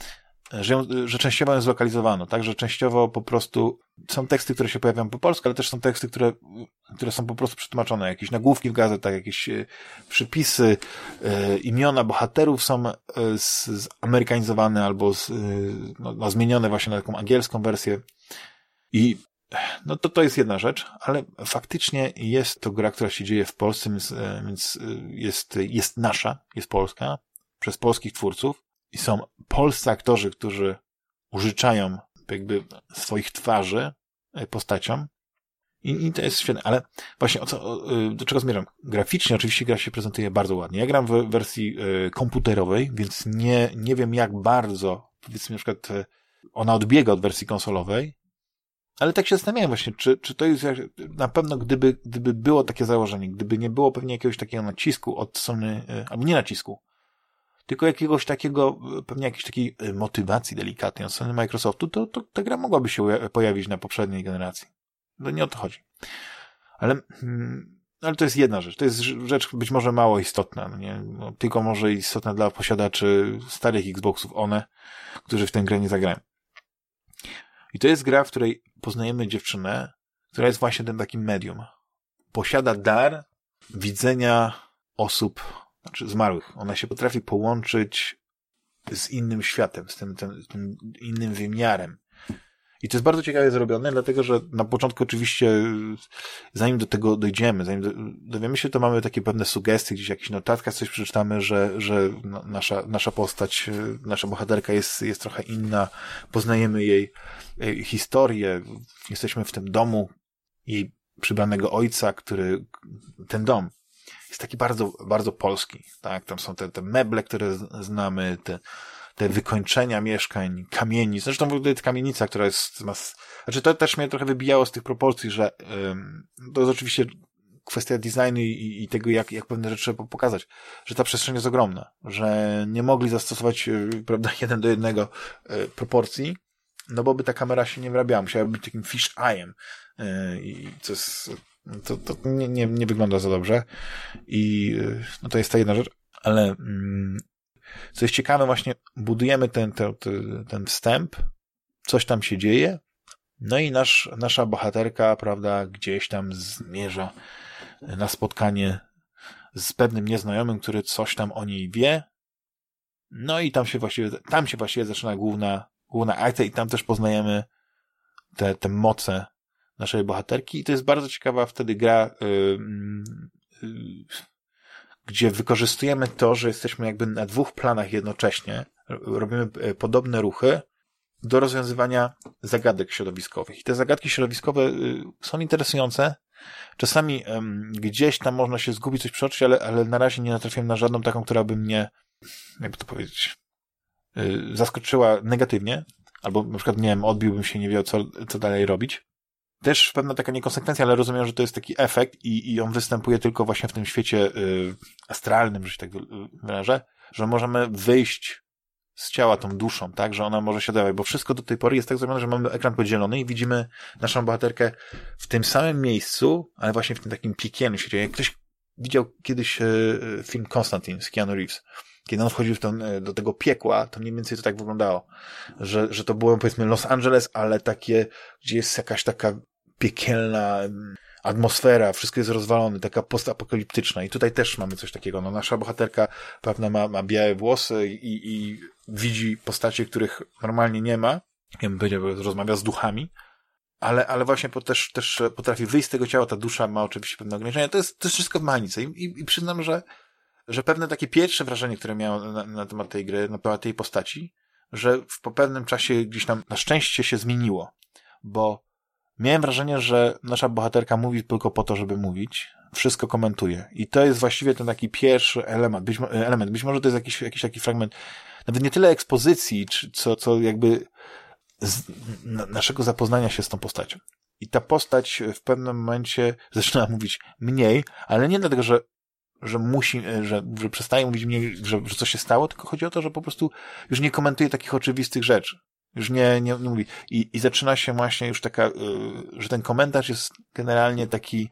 że, że częściowo ją zlokalizowano, tak, że częściowo po prostu są teksty, które się pojawiają po polsku, ale też są teksty, które, które są po prostu przetłumaczone, jakieś nagłówki w gazetach, jakieś przypisy, e, imiona bohaterów są e, z, z amerykanizowane albo z, e, no, no, zmienione właśnie na taką angielską wersję i no to to jest jedna rzecz, ale faktycznie jest to gra, która się dzieje w Polsce, więc, e, więc jest, jest nasza, jest polska, przez polskich twórców i są polscy aktorzy, którzy użyczają jakby swoich twarzy postaciom i, i to jest świetne, ale właśnie o co, do czego zmierzam? Graficznie oczywiście gra się prezentuje bardzo ładnie. Ja gram w wersji y, komputerowej, więc nie, nie wiem jak bardzo, powiedzmy na przykład y, ona odbiega od wersji konsolowej, ale tak się zastanawiałem właśnie, czy, czy to jest na pewno gdyby, gdyby było takie założenie, gdyby nie było pewnie jakiegoś takiego nacisku od strony, y, albo nie nacisku, tylko jakiegoś takiego, pewnie jakiejś takiej motywacji delikatnej od strony Microsoftu, to, to ta gra mogłaby się pojawić na poprzedniej generacji. No nie o to chodzi. Ale, ale to jest jedna rzecz. To jest rzecz być może mało istotna. No nie? No, tylko może istotna dla posiadaczy starych Xboxów, one, którzy w tę grę nie zagrają. I to jest gra, w której poznajemy dziewczynę, która jest właśnie tym takim medium. Posiada dar widzenia osób, znaczy zmarłych. Ona się potrafi połączyć z innym światem, z tym, tym, tym innym wymiarem. I to jest bardzo ciekawie zrobione, dlatego że na początku oczywiście, zanim do tego dojdziemy, zanim do, dowiemy się, to mamy takie pewne sugestie, gdzieś w jakichś notatkach coś przeczytamy, że, że no, nasza, nasza postać, nasza bohaterka jest, jest trochę inna, poznajemy jej, jej historię, jesteśmy w tym domu jej przybranego ojca, który, ten dom jest taki bardzo, bardzo polski, tak? Tam są te, te meble, które znamy, te, te wykończenia mieszkań, kamienic. Zresztą w ogóle ta kamienica, która jest, ma, znaczy to też mnie trochę wybijało z tych proporcji, że ym, to jest oczywiście kwestia designu i, i tego, jak, jak pewne rzeczy trzeba pokazać, że ta przestrzeń jest ogromna, że nie mogli zastosować, yy, prawda, jeden do jednego yy, proporcji, no bo by ta kamera się nie wyrabiała, musiała być takim fish eye'em, yy, i co jest, to, to nie, nie, nie wygląda za dobrze i no to jest ta jedna rzecz, ale mm, co jest ciekawe, właśnie budujemy ten, ten, ten wstęp, coś tam się dzieje, no i nasz, nasza bohaterka, prawda, gdzieś tam zmierza na spotkanie z pewnym nieznajomym, który coś tam o niej wie, no i tam się właściwie, tam się właściwie zaczyna główna, główna akcja i tam też poznajemy te, te moce naszej bohaterki i to jest bardzo ciekawa wtedy gra, yy, yy, gdzie wykorzystujemy to, że jesteśmy jakby na dwóch planach jednocześnie, robimy podobne ruchy do rozwiązywania zagadek środowiskowych. I te zagadki środowiskowe yy, są interesujące, czasami um, gdzieś tam można się zgubić, coś przeoczyć, ale, ale na razie nie natrafiłem na żadną taką, która by mnie, jakby to powiedzieć, yy, zaskoczyła negatywnie, albo na przykład, nie wiem, odbiłbym się, nie wiedział, co, co dalej robić. Też pewna taka niekonsekwencja, ale rozumiem, że to jest taki efekt i, i on występuje tylko właśnie w tym świecie yy, astralnym, że się tak wyrażę, że możemy wyjść z ciała tą duszą, tak, że ona może się dawać, bo wszystko do tej pory jest tak zrobione, że mamy ekran podzielony i widzimy naszą bohaterkę w tym samym miejscu, ale właśnie w tym takim piekielnym świecie. Jak ktoś widział kiedyś yy, film Konstantin z Keanu Reeves, kiedy on wchodził w ten, do tego piekła, to mniej więcej to tak wyglądało, że, że to było, powiedzmy, Los Angeles, ale takie, gdzie jest jakaś taka piekielna atmosfera, wszystko jest rozwalone, taka postapokaliptyczna i tutaj też mamy coś takiego. No, nasza bohaterka pewna ma, ma białe włosy i, i widzi postacie, których normalnie nie ma, ja bym powiedział, rozmawia z duchami, ale, ale właśnie po, też, też potrafi wyjść z tego ciała, ta dusza ma oczywiście pewne ograniczenia, to jest, to jest wszystko w mechanice i, i, i przyznam, że że pewne takie pierwsze wrażenie, które miałem na, na temat tej gry, na temat tej postaci, że w, po pewnym czasie gdzieś tam na szczęście się zmieniło, bo miałem wrażenie, że nasza bohaterka mówi tylko po to, żeby mówić, wszystko komentuje i to jest właściwie ten taki pierwszy element, być, element. Być może to jest jakiś, jakiś taki fragment, nawet nie tyle ekspozycji, czy, co, co jakby z na, naszego zapoznania się z tą postacią. I ta postać w pewnym momencie zaczyna mówić mniej, ale nie dlatego, że że musi, że, że przestaje mówić mniej, że, że coś się stało, tylko chodzi o to, że po prostu już nie komentuje takich oczywistych rzeczy. Już nie, nie, nie mówi. I, i zaczyna się właśnie już taka, yy, że ten komentarz jest generalnie taki,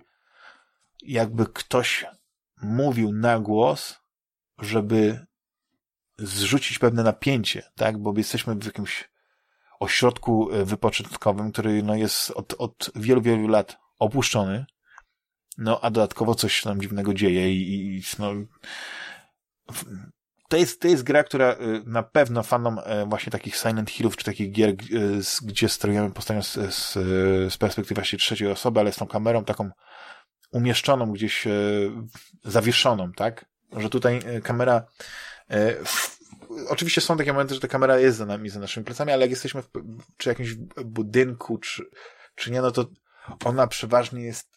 jakby ktoś mówił na głos, żeby zrzucić pewne napięcie, tak? Bo jesteśmy w jakimś ośrodku wypoczynkowym, który no, jest od, od wielu, wielu lat opuszczony. No, a dodatkowo coś się tam dziwnego dzieje i, i no, to jest, to jest gra, która na pewno fanom właśnie takich Silent Hillów, czy takich gier, gdzie sterujemy postacią z, z, z perspektywy właśnie trzeciej osoby, ale z tą kamerą taką umieszczoną gdzieś, zawieszoną, tak? Że tutaj kamera, w, oczywiście są takie momenty, że ta kamera jest za nami, za naszymi plecami, ale jak jesteśmy w, czy jakimś budynku, czy, czy nie, no to ona przeważnie jest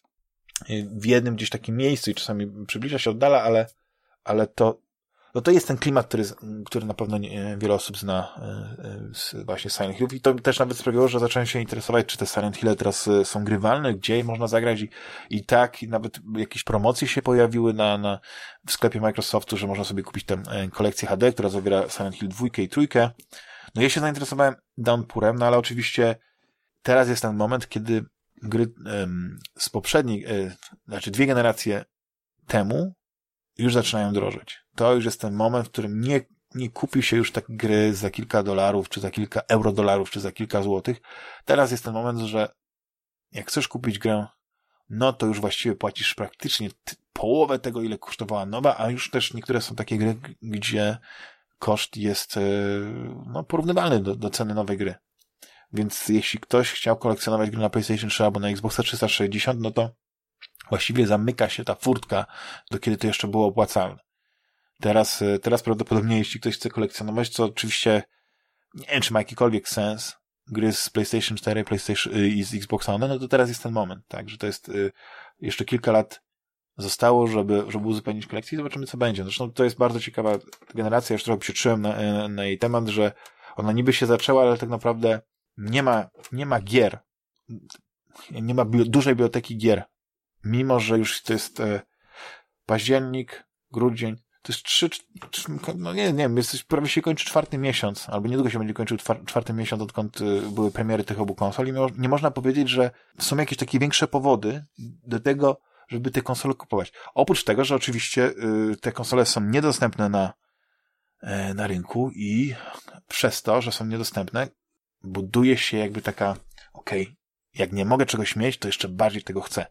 w jednym gdzieś takim miejscu i czasami przybliża się, oddala, ale, ale to, no to jest ten klimat, który, który na pewno nie, wiele osób zna z właśnie Silent Hillów i to też nawet sprawiło, że zacząłem się interesować, czy te Silent Hill teraz są grywalne, gdzie można zagrać i, i tak, i nawet jakieś promocje się pojawiły na, na, w sklepie Microsoftu, że można sobie kupić tę kolekcję H D, która zawiera Silent Hill dwa i trzy. No ja się zainteresowałem Downpourem, no ale oczywiście teraz jest ten moment, kiedy gry um, z poprzedniej, e, znaczy dwie generacje temu już zaczynają drożeć. To już jest ten moment, w którym nie, nie kupi się już tak gry za kilka dolarów, czy za kilka eurodolarów, czy za kilka złotych. Teraz jest ten moment, że jak chcesz kupić grę, no to już właściwie płacisz praktycznie t- połowę tego, ile kosztowała nowa, a już też niektóre są takie gry, gdzie koszt jest e, no, porównywalny do, do ceny nowej gry. Więc jeśli ktoś chciał kolekcjonować gry na PlayStation trzy albo na Xboxa trzysta sześćdziesiąt, no to właściwie zamyka się ta furtka, do kiedy to jeszcze było opłacalne. Teraz, teraz prawdopodobnie jeśli ktoś chce kolekcjonować, to oczywiście nie wiem, czy ma jakikolwiek sens gry z PlayStation cztery, PlayStation i z Xboxa One, no to teraz jest ten moment, tak, że to jest jeszcze kilka lat zostało, żeby, żeby uzupełnić kolekcję i zobaczymy, co będzie. Zresztą to jest bardzo ciekawa generacja, już trochę przyczyłem na, na jej temat, że ona niby się zaczęła, ale tak naprawdę nie ma, nie ma gier. Nie ma bio, dużej biblioteki gier. Mimo, że już to jest e, październik, grudzień, to jest trzy, trzy no nie, nie wiem, jest, prawie się kończy czwarty miesiąc, albo niedługo się będzie kończył twar, czwarty miesiąc, odkąd y, były premiery tych obu konsol i nie, nie można powiedzieć, że są jakieś takie większe powody do tego, żeby te konsole kupować. Oprócz tego, że oczywiście y, te konsole są niedostępne na, y, na rynku i przez to, że są niedostępne, buduje się jakby taka, okej, okay, jak nie mogę czegoś mieć, to jeszcze bardziej tego chcę.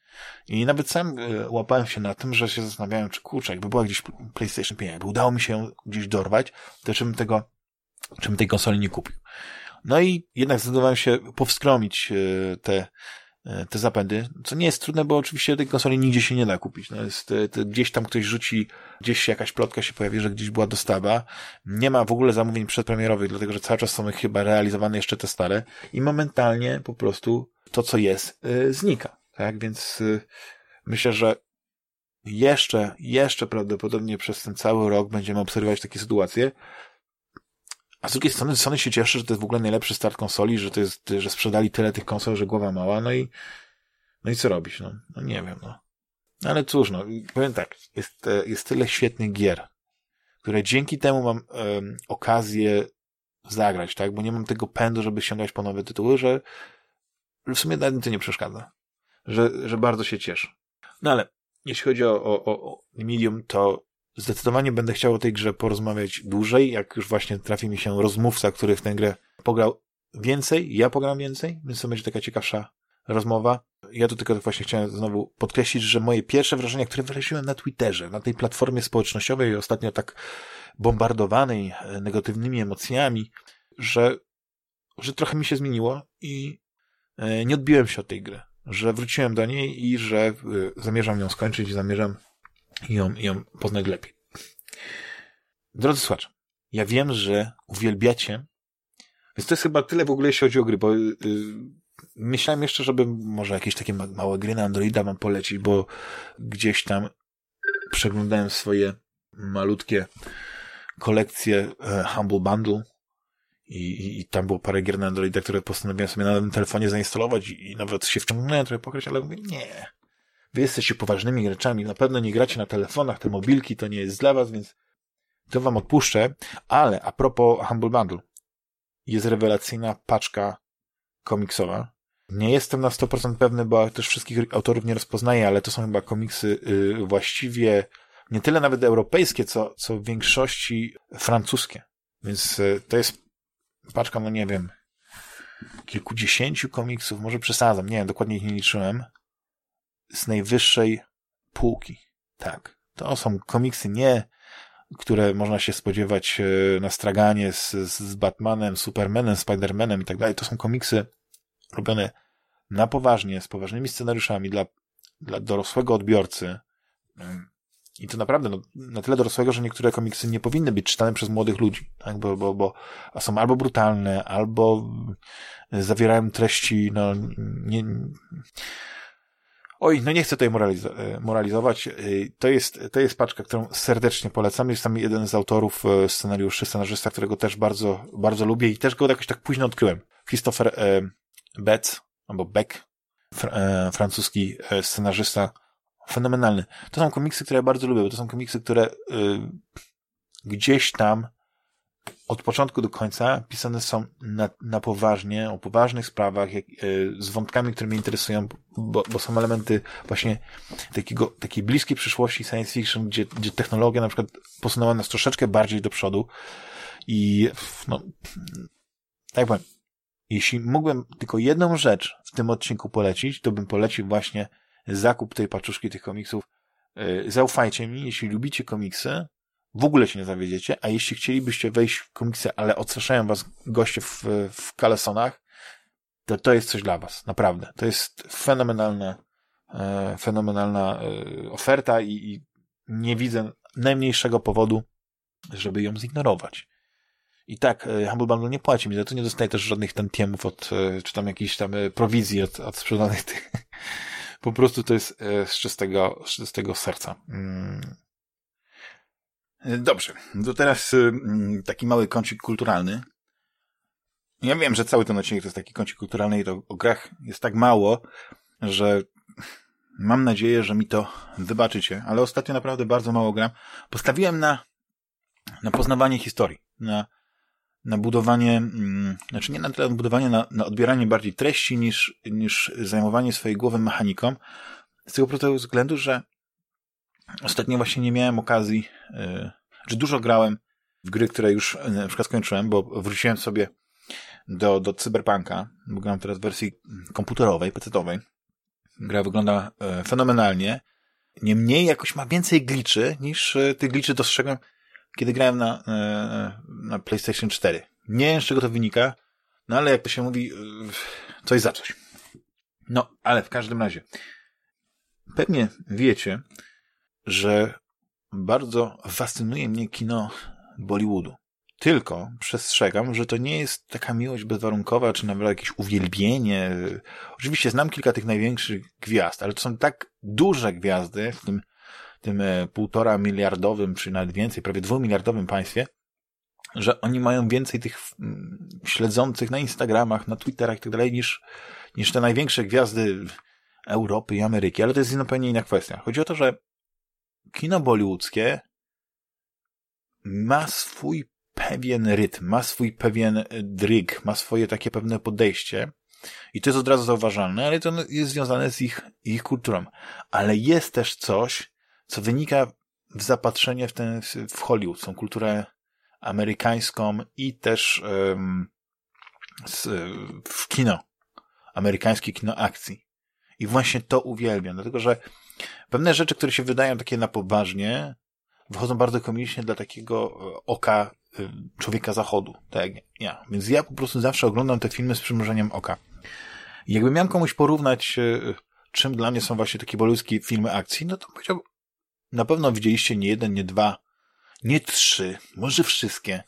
I nawet sam y, łapałem się na tym, że się zastanawiałem, czy kurczę, jakby była gdzieś PlayStation pięć, jakby udało mi się gdzieś dorwać, to czym tego, czym tej konsoli nie kupił. No i jednak zdecydowałem się powskromić y, te, y, te zapędy, co nie jest trudne, bo oczywiście tej konsoli nigdzie się nie da kupić. No jest, y, to gdzieś tam ktoś rzuci, gdzieś się jakaś plotka się pojawi, że gdzieś była dostawa. Nie ma w ogóle zamówień przedpremierowych, dlatego że cały czas są chyba realizowane jeszcze te stare i momentalnie po prostu to, co jest, y, znika. Tak, więc y, myślę, że jeszcze, jeszcze prawdopodobnie przez ten cały rok będziemy obserwować takie sytuacje. A z drugiej strony Sony się cieszy, że to jest w ogóle najlepszy start konsoli, że to jest, że sprzedali tyle tych konsol, że głowa mała, no i no i co robić? No, no nie wiem, no. Ale cóż, no, powiem tak, jest, jest tyle świetnych gier, które dzięki temu mam um, okazję zagrać, tak? Bo nie mam tego pędu, żeby sięgać po nowe tytuły, że, że w sumie nawet mi to nie przeszkadza. Że, że bardzo się cieszę. No ale jeśli chodzi o, o, o Medium, to zdecydowanie będę chciał o tej grze porozmawiać dłużej, jak już właśnie trafi mi się rozmówca, który w tę grę pograł więcej, ja pogram więcej, więc to będzie taka ciekawsza rozmowa. Ja tu tylko właśnie chciałem znowu podkreślić, że moje pierwsze wrażenia, które wyraziłem na Twitterze, na tej platformie społecznościowej, ostatnio tak bombardowanej negatywnymi emocjami, że, że trochę mi się zmieniło i nie odbiłem się od tej gry, że wróciłem do niej i że zamierzam ją skończyć i zamierzam ją, ją poznać lepiej. Drodzy słuchacze, ja wiem, że uwielbiacie, więc to jest chyba tyle w ogóle, jeśli chodzi o gry, bo yy, myślałem jeszcze, żeby może jakieś takie małe gry na Androida wam polecić, bo gdzieś tam przeglądałem swoje malutkie kolekcje e, Humble Bundle i, i, i tam było parę gier na Androida, które postanowiłem sobie na nowym telefonie zainstalować i, i nawet się wciągnąłem trochę pograć, ale mówię, nie. Wy jesteście poważnymi graczami, na pewno nie gracie na telefonach, te mobilki to nie jest dla was, więc to wam odpuszczę, ale a propos Humble Bundle, jest rewelacyjna paczka komiksowa. Nie jestem na sto procent pewny, bo też wszystkich autorów nie rozpoznaję, ale to są chyba komiksy yy, właściwie nie tyle nawet europejskie, co, co w większości francuskie. Więc yy, to jest paczka, no nie wiem, kilkudziesięciu komiksów, może przesadzam, nie wiem, dokładnie ich nie liczyłem, z najwyższej półki. Tak. To są komiksy nie, które można się spodziewać yy, na straganie z, z Batmanem, Supermanem, Spidermanem i tak dalej. To są komiksy robione na poważnie, z poważnymi scenariuszami dla, dla dorosłego odbiorcy. I to naprawdę no, na tyle dorosłego, że niektóre komiksy nie powinny być czytane przez młodych ludzi, tak? bo, bo, bo są albo brutalne, albo zawierają treści, no nie... Oj, no nie chcę tutaj moralizo- moralizować. To jest, to jest paczka, którą serdecznie polecam. Jest tam jeden z autorów scenariuszy, scenarzysta, którego też bardzo, bardzo lubię i też go jakoś tak późno odkryłem. Christopher e, Betz, albo Beck, fr- e, francuski e, scenarzysta, fenomenalny. To są komiksy, które ja bardzo lubię, bo to są komiksy, które y, gdzieś tam od początku do końca pisane są na, na poważnie, o poważnych sprawach, jak, y, z wątkami, które mnie interesują, bo, bo są elementy właśnie takiego, takiej bliskiej przyszłości science fiction, gdzie, gdzie technologia na przykład posunęła nas troszeczkę bardziej do przodu i no, tak powiem, jeśli mógłbym tylko jedną rzecz w tym odcinku polecić, to bym polecił właśnie zakup tej paczuszki tych komiksów. Zaufajcie mi, jeśli lubicie komiksy, w ogóle się nie zawiedziecie, a jeśli chcielibyście wejść w komiksy, ale odstraszają was goście w, w kalesonach, to to jest coś dla was. Naprawdę. To jest fenomenalna e, fenomenalna e, oferta i, i nie widzę najmniejszego powodu, żeby ją zignorować. I tak, Humble Bundle nie płaci mi za to, nie dostaję też żadnych tantiemów od, czy tam jakiejś tam prowizji od, od sprzedanych tych. Po prostu to jest z czystego, z czystego serca. Mm. Dobrze, to teraz taki mały kącik kulturalny. Ja wiem, że cały ten odcinek to jest taki kącik kulturalny i to o grach jest tak mało, że mam nadzieję, że mi to wybaczycie, ale ostatnio naprawdę bardzo mało gram. Postawiłem na, na poznawanie historii, na na budowanie, mm, znaczy nie na tyle budowanie, na, na odbieranie bardziej treści niż, niż zajmowanie swojej głowy mechaniką. Z tego prostego względu, że ostatnio właśnie nie miałem okazji, yy, że dużo grałem w gry, które już yy, na przykład skończyłem, bo wróciłem sobie do, do Cyberpunka, bo gram teraz w wersji komputerowej, pecetowej. Gra wygląda yy, fenomenalnie. Niemniej jakoś ma więcej gliczy niż yy, tych gliczy dostrzegłem, kiedy grałem na, na PlayStation cztery. Nie wiem, z czego to wynika, no ale jak to się mówi, coś za coś. No, ale w każdym razie, pewnie wiecie, że bardzo fascynuje mnie kino Bollywoodu. Tylko przestrzegam, że to nie jest taka miłość bezwarunkowa, czy nawet jakieś uwielbienie. Oczywiście znam kilka tych największych gwiazd, ale to są tak duże gwiazdy w tym, tym półtora miliardowym, czy nawet więcej, prawie dwumiliardowym państwie, że oni mają więcej tych śledzących na Instagramach, na Twitterach i tak dalej, niż, niż te największe gwiazdy Europy i Ameryki. Ale to jest zupełnie inna kwestia. Chodzi o to, że kino bollywoodzkie ma swój pewien rytm, ma swój pewien dryg, ma swoje takie pewne podejście i to jest od razu zauważalne, ale to jest związane z ich, ich kulturą. Ale jest też coś, co wynika w zapatrzenie w, ten, w Hollywood, tą kulturę amerykańską i też um, z, w kino, amerykańskie kino akcji. I właśnie to uwielbiam, dlatego że pewne rzeczy, które się wydają takie na poważnie, wychodzą bardzo komicznie dla takiego oka człowieka zachodu, tak jak ja. Więc ja po prostu zawsze oglądam te filmy z przymrużeniem oka. I jakbym miał komuś porównać, czym dla mnie są właśnie takie bollywoodzkie filmy akcji, no to powiedziałbym, na pewno widzieliście nie jeden, nie dwa, nie trzy, może wszystkie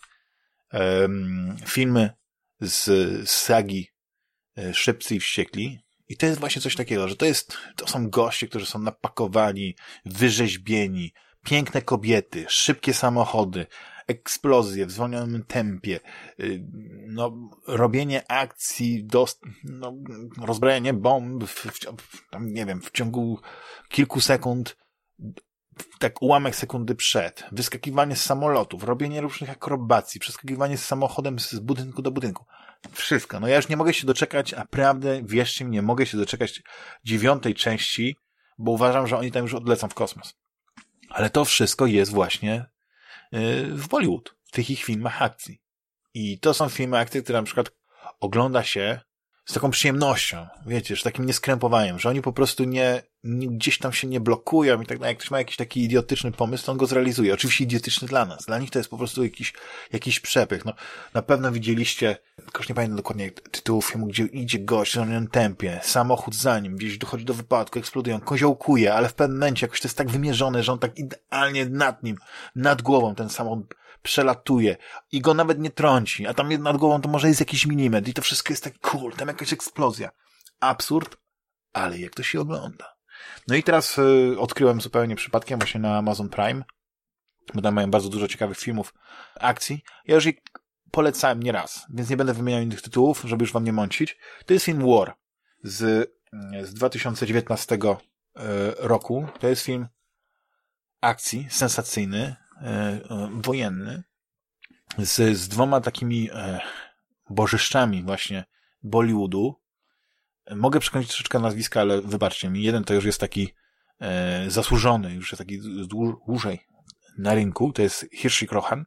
um, filmy z, z sagi Szybcy i Wściekli. I to jest właśnie coś takiego, że to jest, to są goście, którzy są napakowani, wyrzeźbieni, piękne kobiety, szybkie samochody, eksplozje w zwolnionym tempie, no, robienie akcji, dost, no, rozbrajanie bomb, w, w, tam, nie wiem, w ciągu kilku sekund, tak ułamek sekundy przed, wyskakiwanie z samolotów, robienie różnych akrobacji, przeskakiwanie z samochodem z budynku do budynku. Wszystko. No ja już nie mogę się doczekać, a naprawdę, wierzcie mi, nie mogę się doczekać dziewiątej części, bo uważam, że oni tam już odlecą w kosmos. Ale to wszystko jest właśnie w Bollywood, w tych ich filmach akcji. I to są filmy akcji, które na przykład ogląda się z taką przyjemnością, wiecie, z takim nieskrępowaniem, że oni po prostu nie, nie gdzieś tam się nie blokują i tak dalej. Jak ktoś ma jakiś taki idiotyczny pomysł, to on go zrealizuje. Oczywiście idiotyczny dla nas. Dla nich to jest po prostu jakiś, jakiś przepych. No, na pewno widzieliście, tylko już nie pamiętam dokładnie tytułu filmu, gdzie idzie gość w zwolnionym tempie, samochód za nim, gdzieś dochodzi do wypadku, eksplodują, koziołkuje, ale w pewnym momencie jakoś to jest tak wymierzone, że on tak idealnie nad nim, nad głową ten samochód przelatuje i go nawet nie trąci, a tam nad głową to może jest jakiś milimetr i to wszystko jest tak cool, tam jakaś eksplozja. Absurd, ale jak to się ogląda. No i teraz y, odkryłem zupełnie przypadkiem właśnie na Amazon Prime, bo tam mają bardzo dużo ciekawych filmów akcji. Ja już ich polecałem nie raz, więc nie będę wymieniał innych tytułów, żeby już wam nie mącić. To jest film War z, z dwa tysiące dziewiętnastego y, roku. To jest film akcji, sensacyjny, y, y, wojenny, z, z dwoma takimi y, bożyszczami właśnie Bollywoodu. Mogę przekonać troszeczkę nazwiska, ale wybaczcie mi. Jeden to już jest taki e, zasłużony, już jest taki dłużej na rynku. To jest Saoirse Ronan.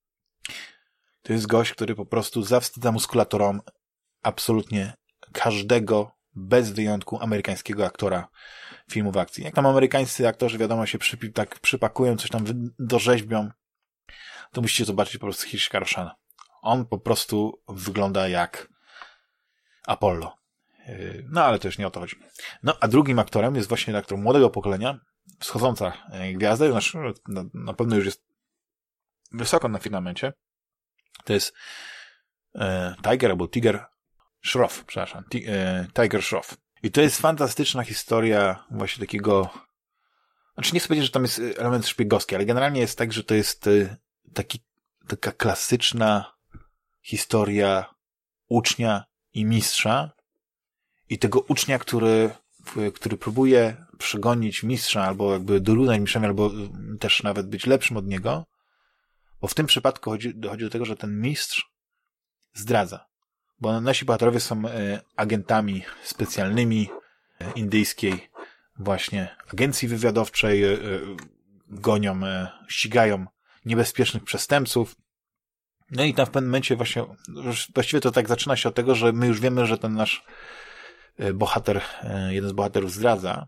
To jest gość, który po prostu zawstydza muskulatorą absolutnie każdego, bez wyjątku, amerykańskiego aktora filmów akcji. Jak tam amerykańscy aktorzy, wiadomo, się przy, tak przypakują, coś tam dorzeźbią, to musicie zobaczyć po prostu Saoirse Ronana. On po prostu wygląda jak Apollo. No, ale to już nie o to chodzi. No, a drugim aktorem jest właśnie aktor młodego pokolenia, wschodząca gwiazda, znaczy na, na pewno już jest wysoko na firmamencie. To jest e, Tiger albo Tiger Shroff, przepraszam, T, e, Tiger Shroff. I to jest fantastyczna historia właśnie takiego, znaczy nie chcę powiedzieć, że tam jest element szpiegowski, ale generalnie jest tak, że to jest e, taki, taka klasyczna historia ucznia i mistrza, i tego ucznia, który, który próbuje przegonić mistrza, albo jakby dorównać mistrzowi, albo też nawet być lepszym od niego, bo w tym przypadku chodzi, dochodzi do tego, że ten mistrz zdradza. Bo nasi bohaterowie są e, agentami specjalnymi e, indyjskiej właśnie agencji wywiadowczej, e, gonią, e, ścigają niebezpiecznych przestępców. No i tam w pewnym momencie właśnie, właściwie to tak zaczyna się od tego, że my już wiemy, że ten nasz bohater, jeden z bohaterów zdradza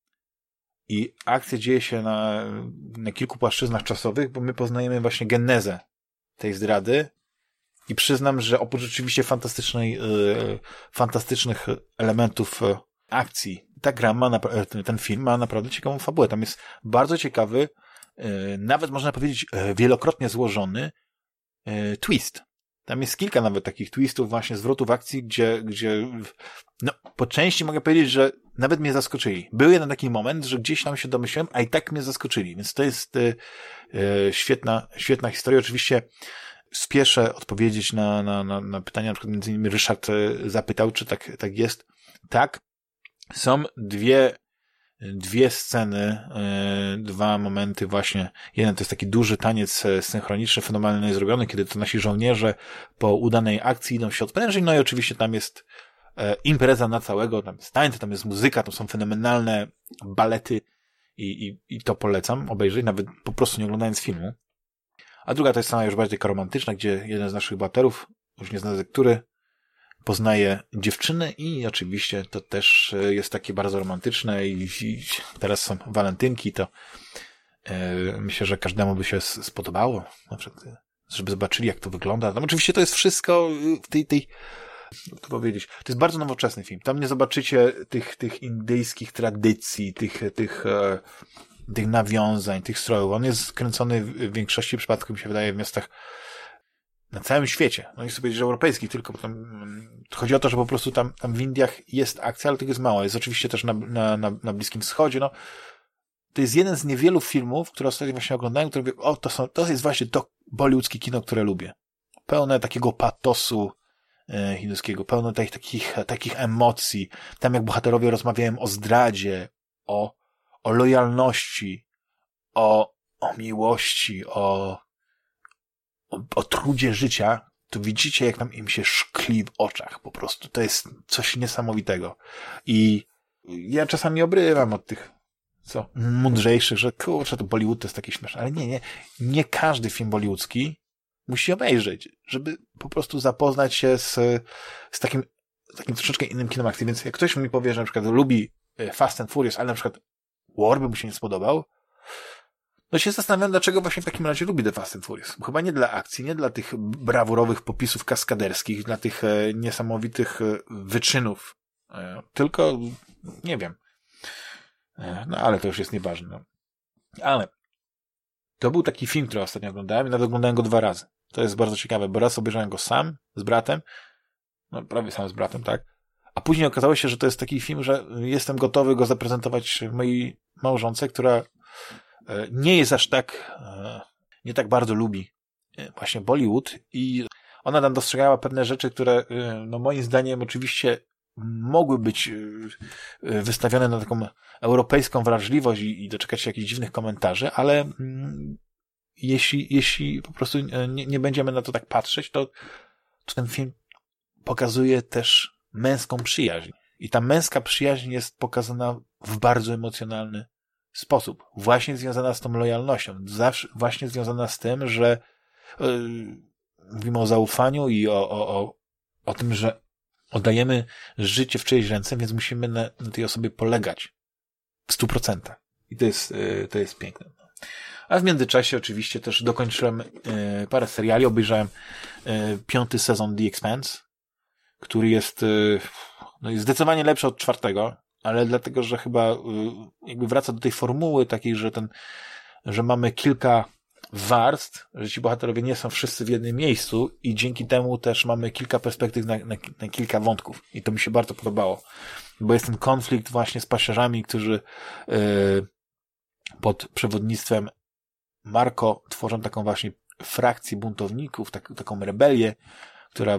i akcja dzieje się na, na kilku płaszczyznach czasowych, bo my poznajemy właśnie genezę tej zdrady i przyznam, że oprócz rzeczywiście fantastycznej, yy, fantastycznych elementów yy, akcji, ta gra ma, ten film ma naprawdę ciekawą fabułę. Tam jest bardzo ciekawy, yy, nawet można powiedzieć yy, wielokrotnie złożony e, twist. Tam jest kilka nawet takich twistów, właśnie zwrotów akcji, gdzie, gdzie no, po części mogę powiedzieć, że nawet mnie zaskoczyli. Był jeden taki moment, że gdzieś tam się domyślałem, a i tak mnie zaskoczyli, więc to jest e, e, świetna, świetna historia. Oczywiście spieszę odpowiedzieć na, na, na, na pytania, na przykład między innymi Ryszard zapytał, czy tak, tak jest. Tak, są dwie, dwie sceny, yy, dwa momenty właśnie. Jeden to jest taki duży taniec synchroniczny, fenomenalnie zrobiony, kiedy to nasi żołnierze po udanej akcji idą się odprężyć, no i oczywiście tam jest yy, impreza na całego, tam jest tańce, tam jest muzyka, to są fenomenalne balety i, i, i to polecam obejrzeć, nawet po prostu nie oglądając filmu. A druga to jest scena już bardziej taka romantyczna, gdzie jeden z naszych bohaterów, już nie znany który, poznaje dziewczynę i oczywiście to też jest takie bardzo romantyczne i, i teraz są walentynki, to yy, myślę, że każdemu by się spodobało, na przykład, żeby zobaczyli, jak to wygląda. Tam oczywiście to jest wszystko w tej, tej jak to powiedzieć, to jest bardzo nowoczesny film. Tam nie zobaczycie tych, tych indyjskich tradycji, tych, tych e, tych nawiązań, tych strojów. On jest kręcony w większości przypadków, mi się wydaje, w miastach na całym świecie. No nie chcę powiedzieć, że europejskich, tylko tam chodzi o to, że po prostu tam, tam w Indiach jest akcja, ale tego jest mało. Jest oczywiście też na, na, na, na Bliskim Wschodzie. No, to jest jeden z niewielu filmów, które ostatnio właśnie oglądałem, które mówię, o, to, są, to jest właśnie to bollywoodzkie kino, które lubię. Pełne takiego patosu e, hinduskiego, pełne takich, takich, takich emocji. Tam jak bohaterowie rozmawiają o zdradzie, o o lojalności, o, o miłości, o, o, o trudzie życia, to widzicie, jak tam im się szkli w oczach po prostu. To jest coś niesamowitego. I ja czasami obrywam od tych, co, mądrzejszych, że kurczę, to Bollywood to jest takie śmieszne. Ale nie, nie. Nie każdy film bollywoodzki musi obejrzeć, żeby po prostu zapoznać się z, z takim, z takim troszeczkę innym kinem akcji. Więc jak ktoś mi powie, że na przykład lubi Fast and Furious, ale na przykład War by mu się nie spodobał, no się zastanawiam, dlaczego właśnie w takim razie lubi The Fast and Furious. Bo chyba nie dla akcji, nie dla tych brawurowych popisów kaskaderskich, dla tych e, niesamowitych e, wyczynów, e, tylko, nie wiem. E, no ale to już jest nieważne. No. Ale to był taki film, który ostatnio oglądałem i nawet oglądałem go dwa razy. To jest bardzo ciekawe, bo raz obejrzałem go sam, z bratem, no prawie sam z bratem, tak? A później okazało się, że to jest taki film, że jestem gotowy go zaprezentować mojej małżonce, która nie jest aż tak, nie tak bardzo lubi właśnie Bollywood i ona tam dostrzegała pewne rzeczy, które no moim zdaniem oczywiście mogły być wystawione na taką europejską wrażliwość i, i doczekać się jakichś dziwnych komentarzy, ale mm, jeśli, jeśli po prostu nie, nie będziemy na to tak patrzeć, to, to ten film pokazuje też męską przyjaźń. I ta męska przyjaźń jest pokazana w bardzo emocjonalny sposób. Właśnie związana z tą lojalnością. Zawsze właśnie związana z tym, że yy, mówimy o zaufaniu i o, o, o, o tym, że oddajemy życie w czyjeś ręce, więc musimy na, na tej osobie polegać w stu procentach. I to jest, yy, to jest piękne. A w międzyczasie oczywiście też dokończyłem yy, parę seriali. Obejrzałem yy, piąty sezon The Expanse, który jest, no jest zdecydowanie lepszy od czwartego, ale dlatego, że chyba jakby wraca do tej formuły takiej, że ten, że mamy kilka warstw, że ci bohaterowie nie są wszyscy w jednym miejscu i dzięki temu też mamy kilka perspektyw na, na, na kilka wątków. I to mi się bardzo podobało, bo jest ten konflikt właśnie z paścierzami, którzy yy, pod przewodnictwem Marco tworzą taką właśnie frakcję buntowników, tak, taką rebelię, która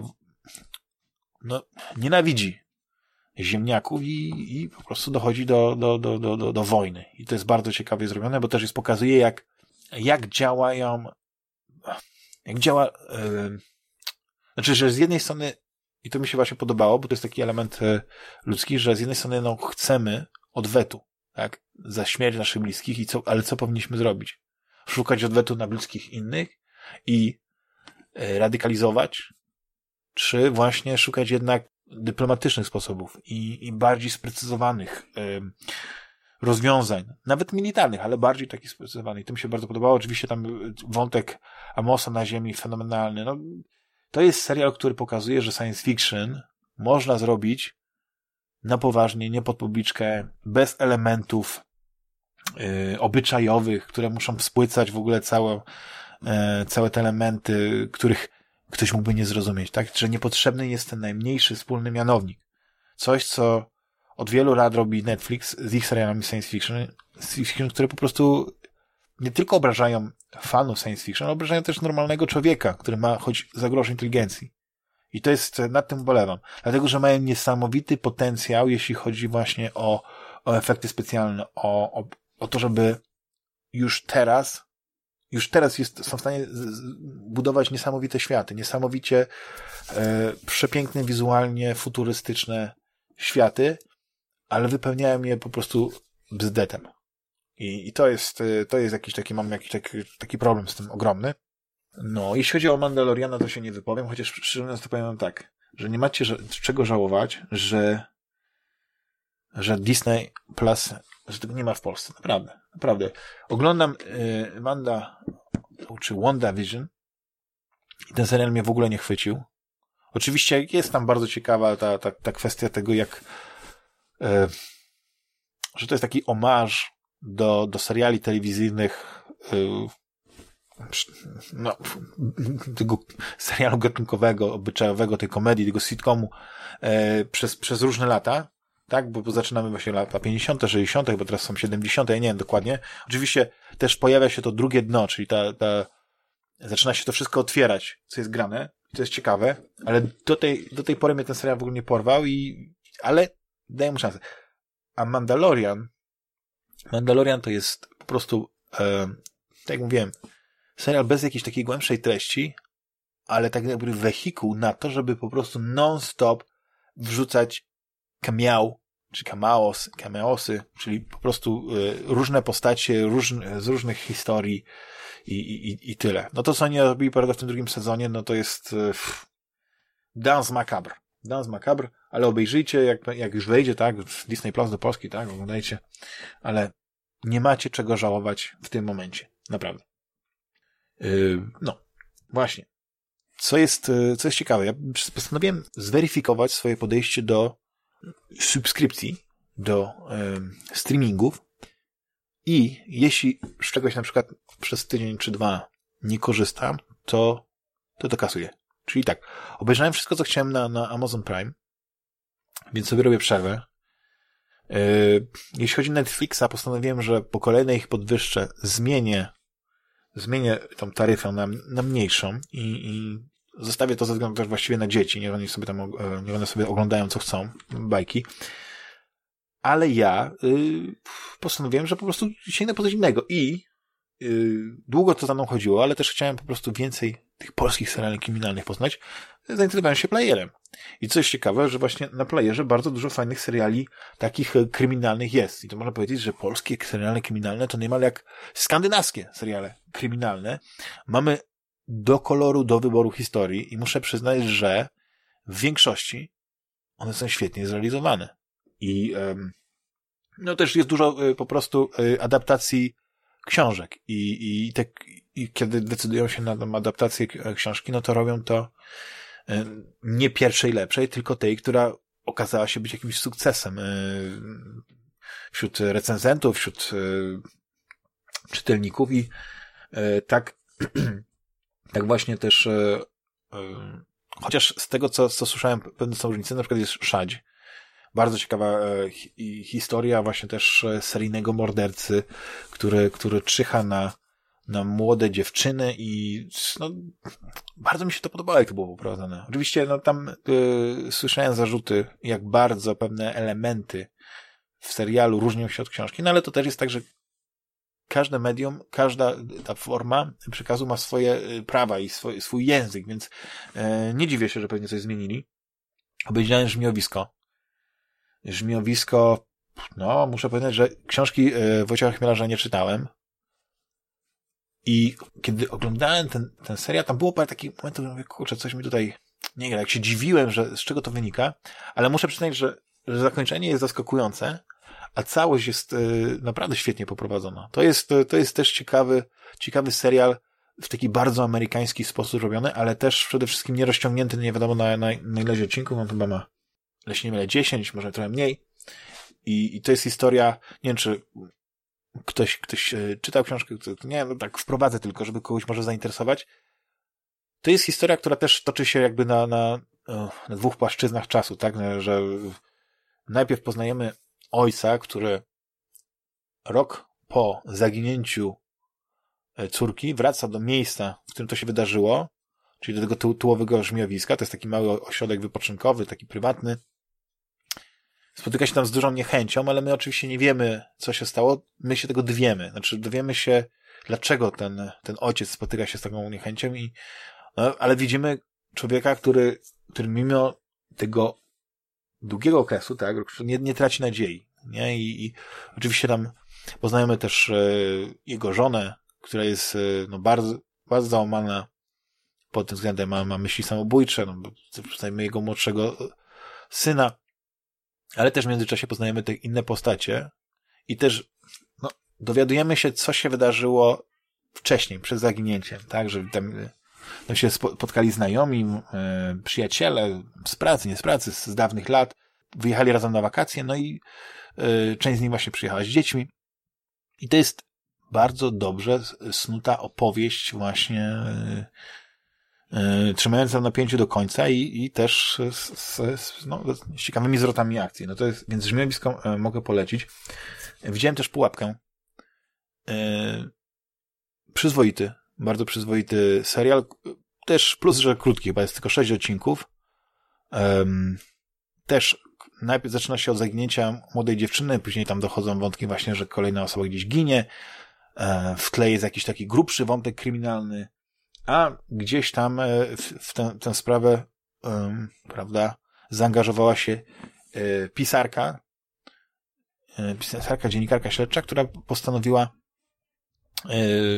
no, nienawidzi ziemniaków i, i po prostu dochodzi do, do, do, do, do, do wojny. I to jest bardzo ciekawie zrobione, bo też jest pokazuje, jak, jak działają, jak działa, yy, znaczy, że z jednej strony, i to mi się właśnie podobało, bo to jest taki element yy, ludzki, że z jednej strony, no, chcemy odwetu, tak, za śmierć naszych bliskich, i co, ale co powinniśmy zrobić? Szukać odwetu na bliskich innych i yy, radykalizować, czy właśnie szukać jednak dyplomatycznych sposobów i, i bardziej sprecyzowanych y, rozwiązań, nawet militarnych, ale bardziej takich sprecyzowanych. To mi się bardzo podobało. Oczywiście tam wątek Amosa na ziemi fenomenalny. No, to jest serial, który pokazuje, że science fiction można zrobić na poważnie, nie pod publiczkę, bez elementów y, obyczajowych, które muszą spłycać w ogóle całą e, całe te elementy, których ktoś mógłby nie zrozumieć, tak? Że niepotrzebny jest ten najmniejszy wspólny mianownik. Coś, co od wielu lat robi Netflix z ich serialami science fiction, science fiction, które po prostu nie tylko obrażają fanów science fiction, ale obrażają też normalnego człowieka, który ma choć za grosz inteligencji. I to jest, nad tym ubolewam. Dlatego, że mają niesamowity potencjał, jeśli chodzi właśnie o, o efekty specjalne, o, o, o to, żeby już teraz, już teraz jest, są w stanie z, z, budować niesamowite światy, niesamowicie e, przepiękne, wizualnie futurystyczne światy, ale wypełniają je po prostu bzdetem. I, i to jest, to jest jakiś taki, mam jakiś taki, taki problem z tym ogromny. No, jeśli chodzi o Mandaloriana, to się nie wypowiem, chociaż szczerze mówiąc to powiem tak, że nie macie ża- czego żałować, że, że Disney Plus, że tego nie ma w Polsce. Naprawdę, naprawdę. Oglądam y, Wanda, czy WandaVision i ten serial mnie w ogóle nie chwycił. Oczywiście jest tam bardzo ciekawa ta, ta, ta kwestia tego, jak y, że to jest taki omarz do, do seriali telewizyjnych y, no, tego serialu gatunkowego, obyczajowego, tej komedii, tego sitcomu e, przez, przez różne lata, tak, bo, bo zaczynamy właśnie lata pięćdziesiąte, sześćdziesiąte, bo teraz są siedemdziesiąte, ja nie wiem dokładnie. Oczywiście też pojawia się to drugie dno, czyli ta, ta zaczyna się to wszystko otwierać, co jest grane, to jest ciekawe, ale do tej, do tej pory mnie ten serial w ogóle nie porwał i, ale daję mu szansę. A Mandalorian Mandalorian to jest po prostu e, tak jak mówiłem, serial bez jakiejś takiej głębszej treści, ale tak jakby wehikuł na to, żeby po prostu non-stop wrzucać cameo, czy cameos, cameosy, czyli po prostu y, różne postacie różne, z różnych historii i, i, i tyle. No to, co oni robili prawda, w tym drugim sezonie, no to jest y, Dance Macabre. Dance Macabre, ale obejrzyjcie, jak, jak już wejdzie, tak, w Disney Plus do Polski, tak, oglądajcie, ale nie macie czego żałować w tym momencie. Naprawdę. No, właśnie. Co jest, co jest ciekawe, ja postanowiłem zweryfikować swoje podejście do subskrypcji, do um, streamingów i jeśli z czegoś na przykład przez tydzień czy dwa nie korzystam, to to, to kasuję. Czyli tak, obejrzałem wszystko, co chciałem na, na Amazon Prime, więc sobie robię przerwę. Yy, jeśli chodzi o Netflixa, postanowiłem, że po kolejnej ich podwyżce zmienię zmienię tą taryfę na, na mniejszą i, i zostawię to ze względu też właściwie na dzieci. Niech oni sobie tam, niech one sobie oglądają, co chcą, bajki. Ale ja y, postanowiłem, że po prostu sięgnę po coś innego i y, długo to za mną chodziło, ale też chciałem po prostu więcej tych polskich seriali kryminalnych poznać. Zainteresowałem się Playerem. I coś ciekawe, że właśnie na Playerze bardzo dużo fajnych seriali takich kryminalnych jest. I to można powiedzieć, że polskie seriale kryminalne to niemal jak skandynawskie seriale kryminalne. Mamy do koloru, do wyboru historii i muszę przyznać, że w większości one są świetnie zrealizowane. I um, no też jest dużo y, po prostu y, adaptacji książek. I, i, te, i kiedy decydują się na tą adaptację książki, no to robią to y, nie pierwszej lepszej, tylko tej, która okazała się być jakimś sukcesem y, wśród recenzentów, wśród y, czytelników i y, tak tak właśnie też y, y, chociaż z tego, co, co słyszałem, pewne są różnice, na przykład jest Szadź. Bardzo ciekawa e, hi, historia właśnie też e, seryjnego mordercy, który, który czyha na, na młode dziewczyny i no, bardzo mi się to podobało, jak to było poprowadzone. Oczywiście no, tam e, słyszałem zarzuty, jak bardzo pewne elementy w serialu różnią się od książki, no ale to też jest tak, że każde medium, każda ta forma przekazu ma swoje prawa i swój, swój język, więc e, nie dziwię się, że pewnie coś zmienili. Obejrzałem Żmiowisko. Żmiowisko, no muszę powiedzieć, że książki e, Wojciecha Chmielarza nie czytałem. I kiedy oglądałem ten, ten serial, tam było parę takich momentów, że mówię, kurczę, coś mi tutaj nie gra. Jak się dziwiłem, że z czego to wynika, ale muszę przyznać, że, że zakończenie jest zaskakujące, a całość jest y, naprawdę świetnie poprowadzona. To jest, to jest też ciekawy, ciekawy serial w taki bardzo amerykański sposób robiony, ale też przede wszystkim nie rozciągnięty, nie wiadomo na, na, na ileś odcinków, on chyba ma, jeśli nie mylę, dziesięć, może trochę mniej. I, i to jest historia, nie wiem, czy ktoś, ktoś czytał książkę, nie wiem, no tak wprowadzę tylko, żeby kogoś może zainteresować. To jest historia, która też toczy się jakby na, na, na dwóch płaszczyznach czasu, tak, że najpierw poznajemy ojca, który rok po zaginięciu córki wraca do miejsca, w którym to się wydarzyło, czyli do tego tułowego żmiowiska. To jest taki mały ośrodek wypoczynkowy, taki prywatny. Spotyka się tam z dużą niechęcią, ale my oczywiście nie wiemy, co się stało. My się tego dowiemy. Znaczy, dowiemy się, dlaczego ten, ten ojciec spotyka się z taką niechęcią, i, no, ale widzimy człowieka, który, który mimo tego długiego okresu, tak, nie, nie traci nadziei. Nie? I, i oczywiście tam poznajemy też e, jego żonę, która jest e, no, bardzo, bardzo załamana pod tym względem, ma, ma myśli samobójcze, no, poznajemy jego młodszego syna, ale też w międzyczasie poznajemy te inne postacie i też no, dowiadujemy się, co się wydarzyło wcześniej, przed zaginięciem, tak, że tam, tam się spotkali znajomi, e, przyjaciele z pracy, nie z pracy, z, z dawnych lat, wyjechali razem na wakacje, no i e, część z nich właśnie przyjechała z dziećmi i to jest bardzo dobrze snuta opowieść właśnie e, e, trzymająca w napięciu do końca i, i też z, z, z, no, z ciekawymi zwrotami akcji. No to jest, więc Żmiowisko e, mogę polecić. Widziałem też Pułapkę. E, przyzwoity, bardzo przyzwoity serial. Też plus, że krótki, chyba jest tylko sześć odcinków. E, też najpierw zaczyna się od zaginięcia młodej dziewczyny, później tam dochodzą wątki właśnie, że kolejna osoba gdzieś ginie. E, w tle jest jakiś taki grubszy wątek kryminalny, a gdzieś tam e, w, w tę, tę sprawę um, prawda, zaangażowała się e, pisarka, e, pisarka, dziennikarka śledcza, która postanowiła e,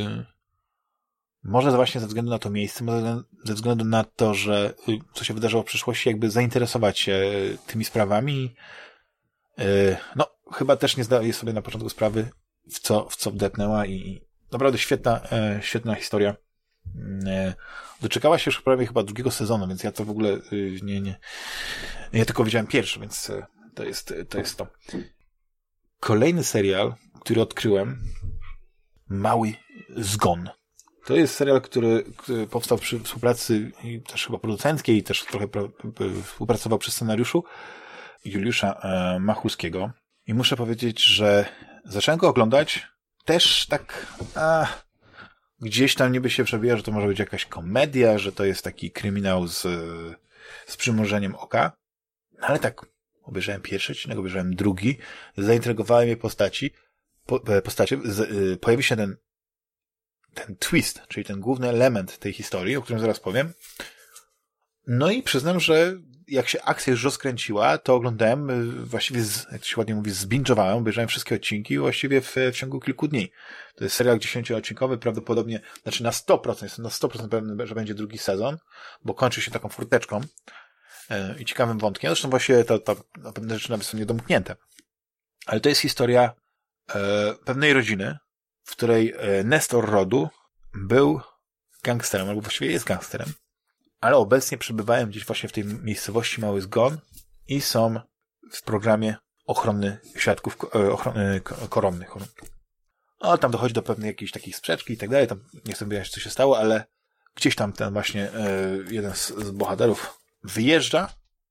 może właśnie ze względu na to miejsce, może ze względu na to, że co się wydarzyło w przyszłości, jakby zainteresować się tymi sprawami. E, no, chyba też nie zdaje sobie na początku sprawy, w co, w co wdepnęła i naprawdę świetna, e, świetna historia. E, doczekała się już prawie chyba drugiego sezonu, więc ja to w ogóle e, nie, nie, ja tylko widziałem pierwszy, więc e, to jest, to jest to. Kolejny serial, który odkryłem, Mały Zgon. To jest serial, który, który powstał przy współpracy i też chyba producenckiej i też trochę pro, współpracował przy scenariuszu Juliusza e, Machulskiego. I muszę powiedzieć, że zacząłem go oglądać też tak a, gdzieś tam niby się przebija, że to może być jakaś komedia, że to jest taki kryminał z, z przymrużeniem oka. Ale tak obejrzałem pierwszy odcinek, obejrzałem drugi, zaintrygowały mnie postaci, po, postacie, z, y, pojawi się ten ten twist, czyli ten główny element tej historii, o którym zaraz powiem. No i przyznam, że jak się akcja już rozkręciła, to oglądałem właściwie, z, jak to się ładnie mówi, zbinge'owałem, obejrzałem wszystkie odcinki właściwie w, w ciągu kilku dni. To jest serial dziesięcioodcinkowy, prawdopodobnie, znaczy na sto procent, jestem na sto procent pewny, że będzie drugi sezon, bo kończy się taką furteczką yy, i ciekawym wątkiem. Zresztą właściwie to, to no, pewne rzeczy nawet są niedomknięte. Ale to jest historia yy, pewnej rodziny, w której Nestor rodu był gangsterem, albo właściwie jest gangsterem, ale obecnie przebywają gdzieś właśnie w tej miejscowości Mały Zgon i są w programie ochrony świadków ochrony koronnych. No, tam dochodzi do pewnej jakiejś takiej sprzeczki i tak dalej, tam nie chcę wyjaśnić, co się stało, ale gdzieś tam ten właśnie jeden z, z bohaterów wyjeżdża.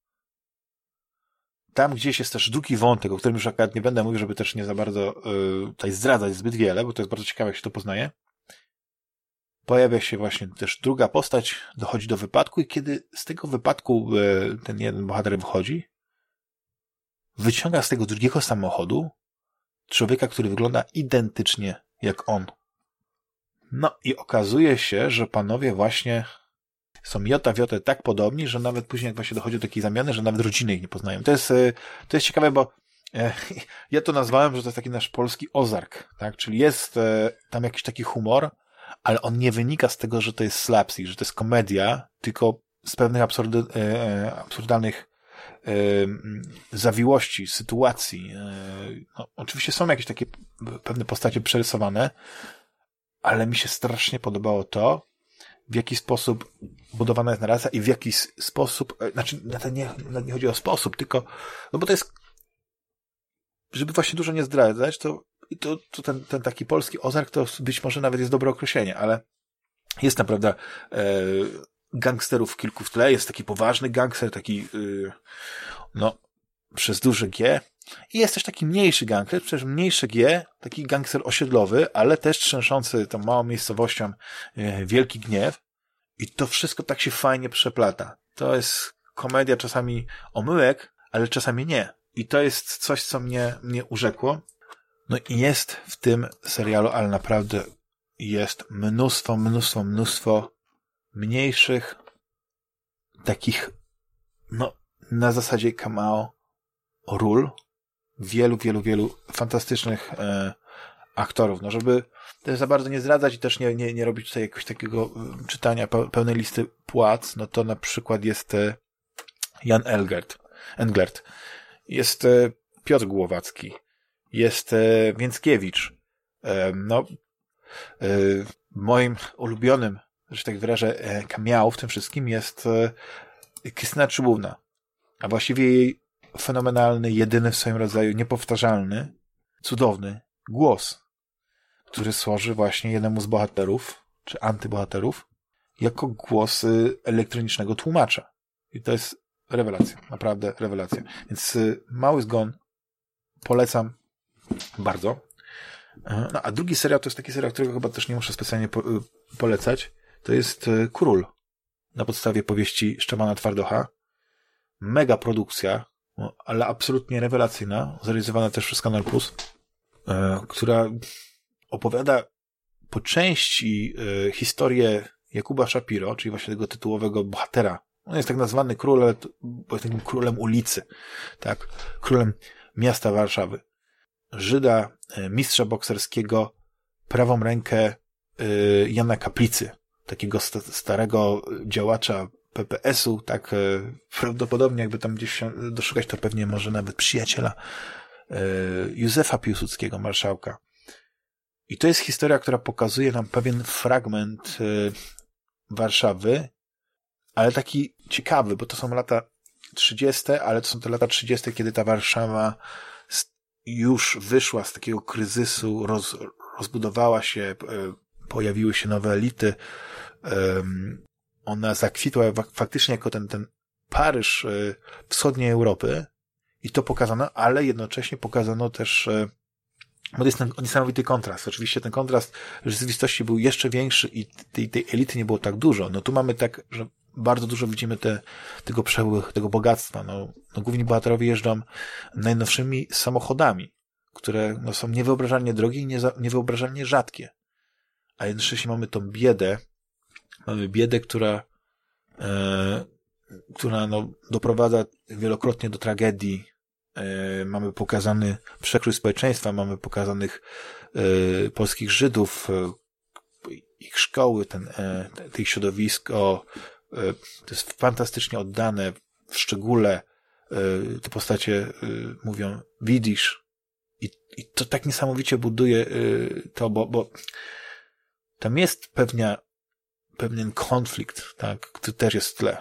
Tam gdzieś jest też drugi wątek, o którym już akurat nie będę mówił, żeby też nie za bardzo y, tutaj zdradzać zbyt wiele, bo to jest bardzo ciekawe, jak się to poznaje. Pojawia się właśnie też druga postać, dochodzi do wypadku i kiedy z tego wypadku y, ten jeden bohater wychodzi, wyciąga z tego drugiego samochodu człowieka, który wygląda identycznie jak on. No i okazuje się, że panowie właśnie są jota w jotę tak podobni, że nawet później jak właśnie dochodzi do takiej zamiany, że nawet rodziny ich nie poznają. To jest, to jest ciekawe, bo e, ja to nazwałem, że to jest taki nasz polski Ozark, tak? Czyli jest e, tam jakiś taki humor, ale on nie wynika z tego, że to jest slapstick, że to jest komedia, tylko z pewnych absurdy, e, absurdalnych e, zawiłości, sytuacji. E, no, oczywiście są jakieś takie pewne postacie przerysowane, ale mi się strasznie podobało to, w jaki sposób budowana jest narracja i w jaki sposób, znaczy nie, nie chodzi o sposób, tylko, no bo to jest żeby właśnie dużo nie zdradzać, to, to, to ten, ten taki polski Ozark to być może nawet jest dobre określenie, ale jest naprawdę e, gangsterów kilku w tle, jest taki poważny gangster, taki y, no, przez duże G i jest też taki mniejszy gangster, przecież mniejszy G, taki gangster osiedlowy, ale też trzęszący tą małą miejscowością y, Wielki Gniew i to wszystko tak się fajnie przeplata. To jest komedia czasami omyłek, ale czasami nie. I to jest coś, co mnie, mnie urzekło. No i jest w tym serialu, ale naprawdę jest mnóstwo, mnóstwo, mnóstwo mniejszych takich, no, na zasadzie cameo ról. Wielu, wielu, wielu fantastycznych e, aktorów. No, żeby też za bardzo nie zdradzać i też nie, nie, nie robić tutaj jakiegoś takiego e, czytania pe, pełnej listy płac, no to na przykład jest e, Jan Elgert, Englert, jest e, Piotr Głowacki, jest e, Więckiewicz. E, no, e, moim ulubionym, że tak wyrażę, e, cameo w tym wszystkim jest e, Krystyna Czubówna, a właściwie jej fenomenalny, jedyny w swoim rodzaju, niepowtarzalny, cudowny głos, który służy właśnie jednemu z bohaterów, czy antybohaterów, jako głos y, elektronicznego tłumacza. I to jest rewelacja, naprawdę rewelacja. Więc y, Mały Zgon polecam bardzo. No, a drugi serial to jest taki serial, którego chyba też nie muszę specjalnie po, y, polecać. To jest y, Król, na podstawie powieści Szczepana Twardocha. Mega produkcja, no, ale absolutnie rewelacyjna, zrealizowana też przez Kanal Plus, e, która opowiada po części e, historię Jakuba Szapiro, czyli właśnie tego tytułowego bohatera. On jest tak nazwany król, ale to, bo jest takim królem ulicy, tak? Królem miasta Warszawy. Żyda, e, mistrza bokserskiego, prawą rękę e, Jana Kaplicy, takiego sta- starego działacza P P S-u, tak e, prawdopodobnie jakby tam gdzieś się doszukać, to pewnie może nawet przyjaciela e, Józefa Piłsudskiego, marszałka. I to jest historia, która pokazuje nam pewien fragment e, Warszawy, ale taki ciekawy, bo to są lata trzydzieste, ale to są te lata trzydzieste, kiedy ta Warszawa już wyszła z takiego kryzysu, roz, rozbudowała się, e, pojawiły się nowe elity, e, ona zakwitła faktycznie jako ten, ten Paryż y, wschodniej Europy i to pokazano, ale jednocześnie pokazano też, y, bo to jest ten niesamowity kontrast. Oczywiście ten kontrast w rzeczywistości był jeszcze większy i tej, tej elity nie było tak dużo. No tu mamy tak, że bardzo dużo widzimy te, tego przepływu, tego bogactwa. No, no główni bohaterowie jeżdżą najnowszymi samochodami, które no, są niewyobrażalnie drogie i nieza, niewyobrażalnie rzadkie. A jednocześnie mamy tą biedę, Mamy biedę, która, e, która no, doprowadza wielokrotnie do tragedii. E, mamy pokazany przekrój społeczeństwa, mamy pokazanych e, polskich Żydów, e, ich szkoły, ten, e, tych środowisko. E, to jest fantastycznie oddane. W szczególe e, te postacie e, mówią widzisz. I, I to tak niesamowicie buduje e, to, bo, bo tam jest pewnia pewien konflikt, tak, który też jest w tle.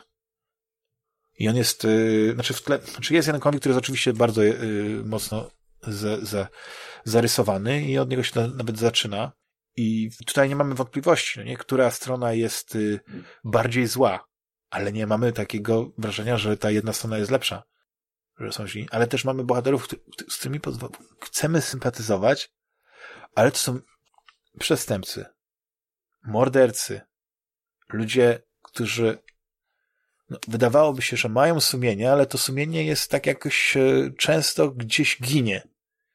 I on jest, yy, znaczy w tle, znaczy jest jeden konflikt, który jest oczywiście bardzo yy, mocno z, z, zarysowany i od niego się na, nawet zaczyna. I tutaj nie mamy wątpliwości, no nie? Która strona jest yy, bardziej zła, ale nie mamy takiego wrażenia, że ta jedna strona jest lepsza. Że są źli. Ale też mamy bohaterów, z którymi pozw- chcemy sympatyzować, ale to są przestępcy, mordercy, ludzie, którzy no, wydawałoby się, że mają sumienie, ale to sumienie jest tak jakoś e, często gdzieś ginie.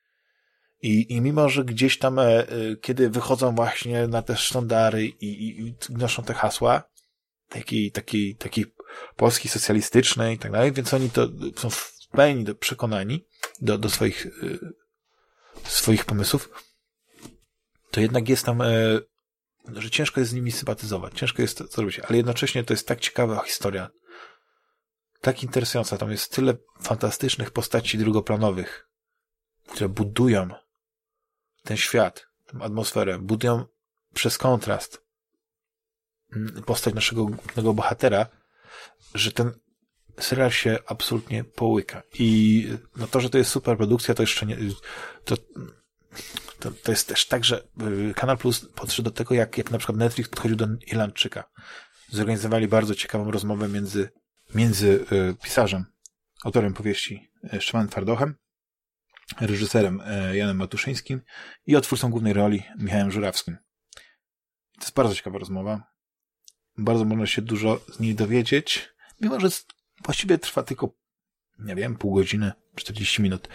I, i mimo, że gdzieś tam, e, kiedy wychodzą właśnie na te sztandary i, i, i noszą te hasła takiej, takiej, takiej Polski socjalistycznej i tak dalej, więc oni to są w pełni do, przekonani do, do swoich, e, swoich pomysłów, to jednak jest tam e, że ciężko jest z nimi sympatyzować, ciężko jest to zrobić, ale jednocześnie to jest tak ciekawa historia, tak interesująca, tam jest tyle fantastycznych postaci drugoplanowych, które budują ten świat, tę atmosferę, budują przez kontrast postać naszego głównego bohatera, że ten serial się absolutnie połyka. I no to, że to jest super produkcja, to jeszcze nie... To, to, to jest też tak, że Kanal Plus podszedł do tego, jak, jak na przykład Netflix podchodził do Irlandczyka. Zorganizowali bardzo ciekawą rozmowę między, między y, pisarzem, autorem powieści Szymanem Twardochem, reżyserem y, Janem Matuszyńskim i odtwórcą głównej roli Michałem Żurawskim. To jest bardzo ciekawa rozmowa. Bardzo można się dużo z niej dowiedzieć, mimo że właściwie trwa tylko, nie wiem, pół godziny, czterdzieści minut.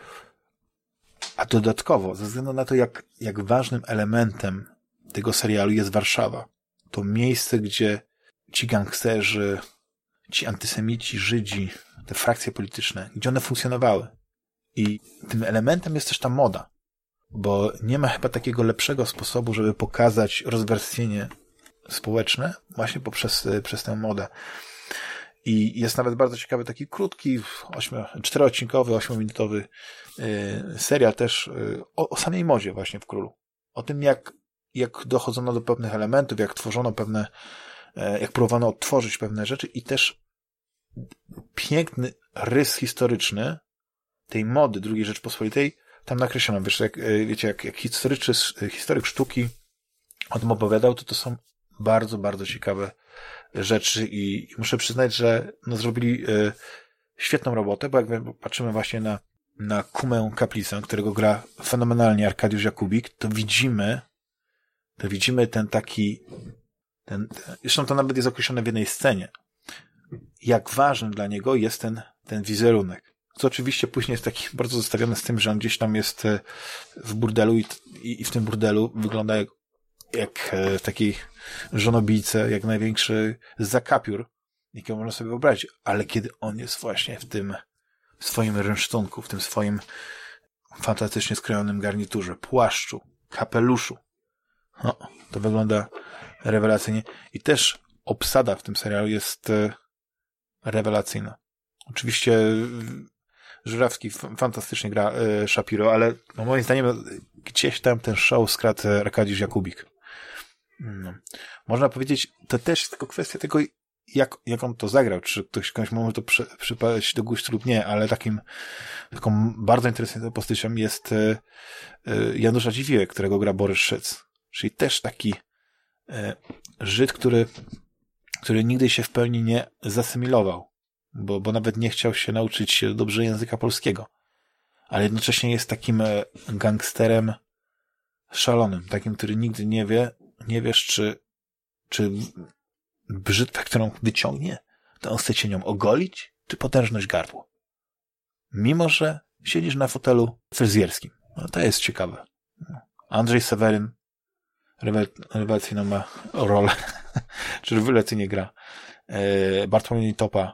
A dodatkowo, ze względu na to, jak, jak ważnym elementem tego serialu jest Warszawa, to miejsce, gdzie ci gangsterzy, ci antysemici, Żydzi, te frakcje polityczne, gdzie one funkcjonowały. I tym elementem jest też ta moda, bo nie ma chyba takiego lepszego sposobu, żeby pokazać rozwarstwienie społeczne właśnie poprzez przez tę modę. I jest nawet bardzo ciekawy taki krótki, ośmiu, czteroodcinkowy, ośmiominutowy yy, serial też yy, o, o samej modzie właśnie w Królu. O tym, jak, jak dochodzono do pewnych elementów, jak tworzono pewne, yy, jak próbowano odtworzyć pewne rzeczy i też piękny rys historyczny tej mody drugiej Rzeczpospolitej tam nakreślono. Wiesz, jak, yy, wiecie, jak, jak historyczny, historyk sztuki o tym opowiadał, to to są bardzo, bardzo ciekawe rzeczy i muszę przyznać, że no, zrobili y, świetną robotę, bo jak patrzymy właśnie na, na Kumę Kaplicę, którego gra fenomenalnie Arkadiusz Jakubik, to widzimy to widzimy ten taki ten, zresztą to nawet jest określone w jednej scenie, jak ważny dla niego jest ten, ten wizerunek. Co oczywiście później jest taki bardzo zestawione z tym, że on gdzieś tam jest w burdelu i, i, i w tym burdelu wygląda jak jak w takiej żonobijce, jak największy zakapiór, jakiego można sobie wyobrazić. Ale kiedy on jest właśnie w tym swoim rynsztunku, w tym swoim fantastycznie skrojonym garniturze, płaszczu, kapeluszu, no, to wygląda rewelacyjnie. I też obsada w tym serialu jest rewelacyjna. Oczywiście Żurawski fantastycznie gra Shapiro, ale no, moim zdaniem gdzieś tam ten show skradł Arkadiusz Jakubik. No. Można powiedzieć, to też jest tylko kwestia tego, jak, jak on to zagrał, czy ktoś komuś może to przy, przypadać do gustu lub nie, ale takim taką bardzo interesującą postacią jest y, y, Janusz Radziwiłł, którego gra Borys Szyc. Czyli też taki y, Żyd, który, który nigdy się w pełni nie zasymilował, bo, bo nawet nie chciał się nauczyć dobrze języka polskiego. Ale jednocześnie jest takim gangsterem szalonym, takim, który nigdy nie wie, nie wiesz, czy, czy brzytwę, którą wyciągnie, to on chce cię nią ogolić, czy potężność gardło. Mimo że siedzisz na fotelu fryzjerskim. No to jest ciekawe. Andrzej Seweryn rewelacyjną ma rolę, czy rewelacyjnie gra. Bartłomiej Topa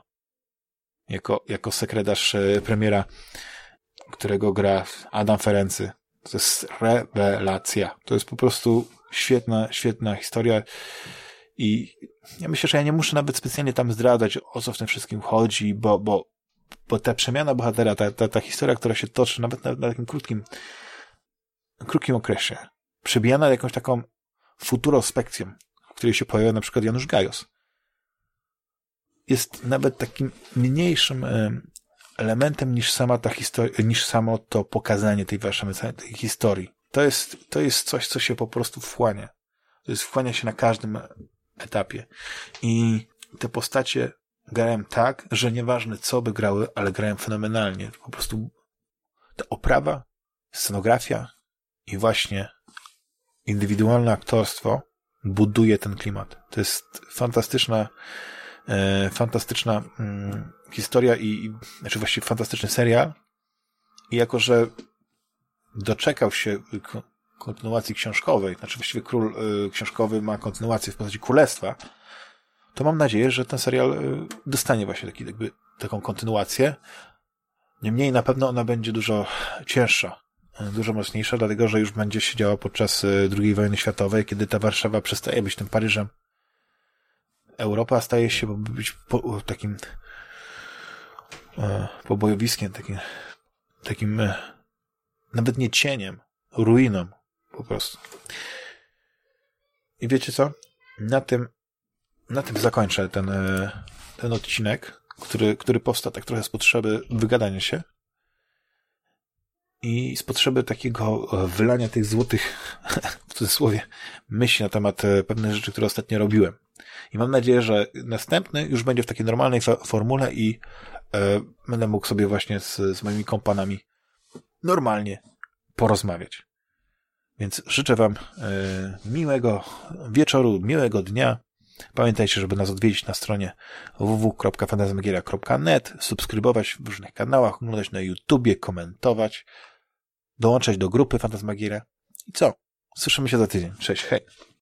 jako, jako sekretarz premiera, którego gra Adam Ferency. To jest rewelacja. To jest po prostu świetna, świetna historia i ja myślę, że ja nie muszę nawet specjalnie tam zdradzać, o co w tym wszystkim chodzi, bo, bo, bo ta przemiana bohatera, ta, ta, ta historia, która się toczy nawet na, na takim krótkim krótkim okresie, przebijana jakąś taką futurospekcją, w której się pojawia na przykład Janusz Gajos, jest nawet takim mniejszym elementem niż sama ta historia, niż samo to pokazanie tej Warszawy, tej historii. To jest, to jest coś, co się po prostu wchłania. To jest wchłania się na każdym etapie. I te postacie grałem tak, że nieważne co by grały, ale grałem fenomenalnie. Po prostu ta oprawa, scenografia i właśnie indywidualne aktorstwo buduje ten klimat. To jest fantastyczna e, fantastyczna mm, historia i, i znaczy właściwie fantastyczny serial. I jako, że doczekał się kontynuacji książkowej, znaczy właściwie Król y, książkowy ma kontynuację w postaci Królestwa, to mam nadzieję, że ten serial y, dostanie właśnie taki, jakby, taką kontynuację. Niemniej na pewno ona będzie dużo cięższa, y, dużo mocniejsza, dlatego, że już będzie się działa podczas y, drugiej wojny światowej, kiedy ta Warszawa przestaje być tym Paryżem. Europa staje się być po, takim y, pobojowiskiem, takim, takim y, nawet nie cieniem, ruiną po prostu. I wiecie co? Na tym na tym zakończę ten, ten odcinek. który, który powstał tak trochę z potrzeby wygadania się i z potrzeby takiego wylania tych złotych, w cudzysłowie, myśli na temat pewnych rzeczy, które ostatnio robiłem. I mam nadzieję, że następny już będzie w takiej normalnej fa- formule i e, będę mógł sobie właśnie z, z moimi kompanami normalnie porozmawiać. Więc życzę wam e, miłego wieczoru, miłego dnia. Pamiętajcie, żeby nas odwiedzić na stronie w w w kropka fantasmagieria kropka net, subskrybować w różnych kanałach, oglądać na YouTubie, komentować, dołączać do grupy Fantasmagieria. I co? Słyszymy się za tydzień. Cześć, hej!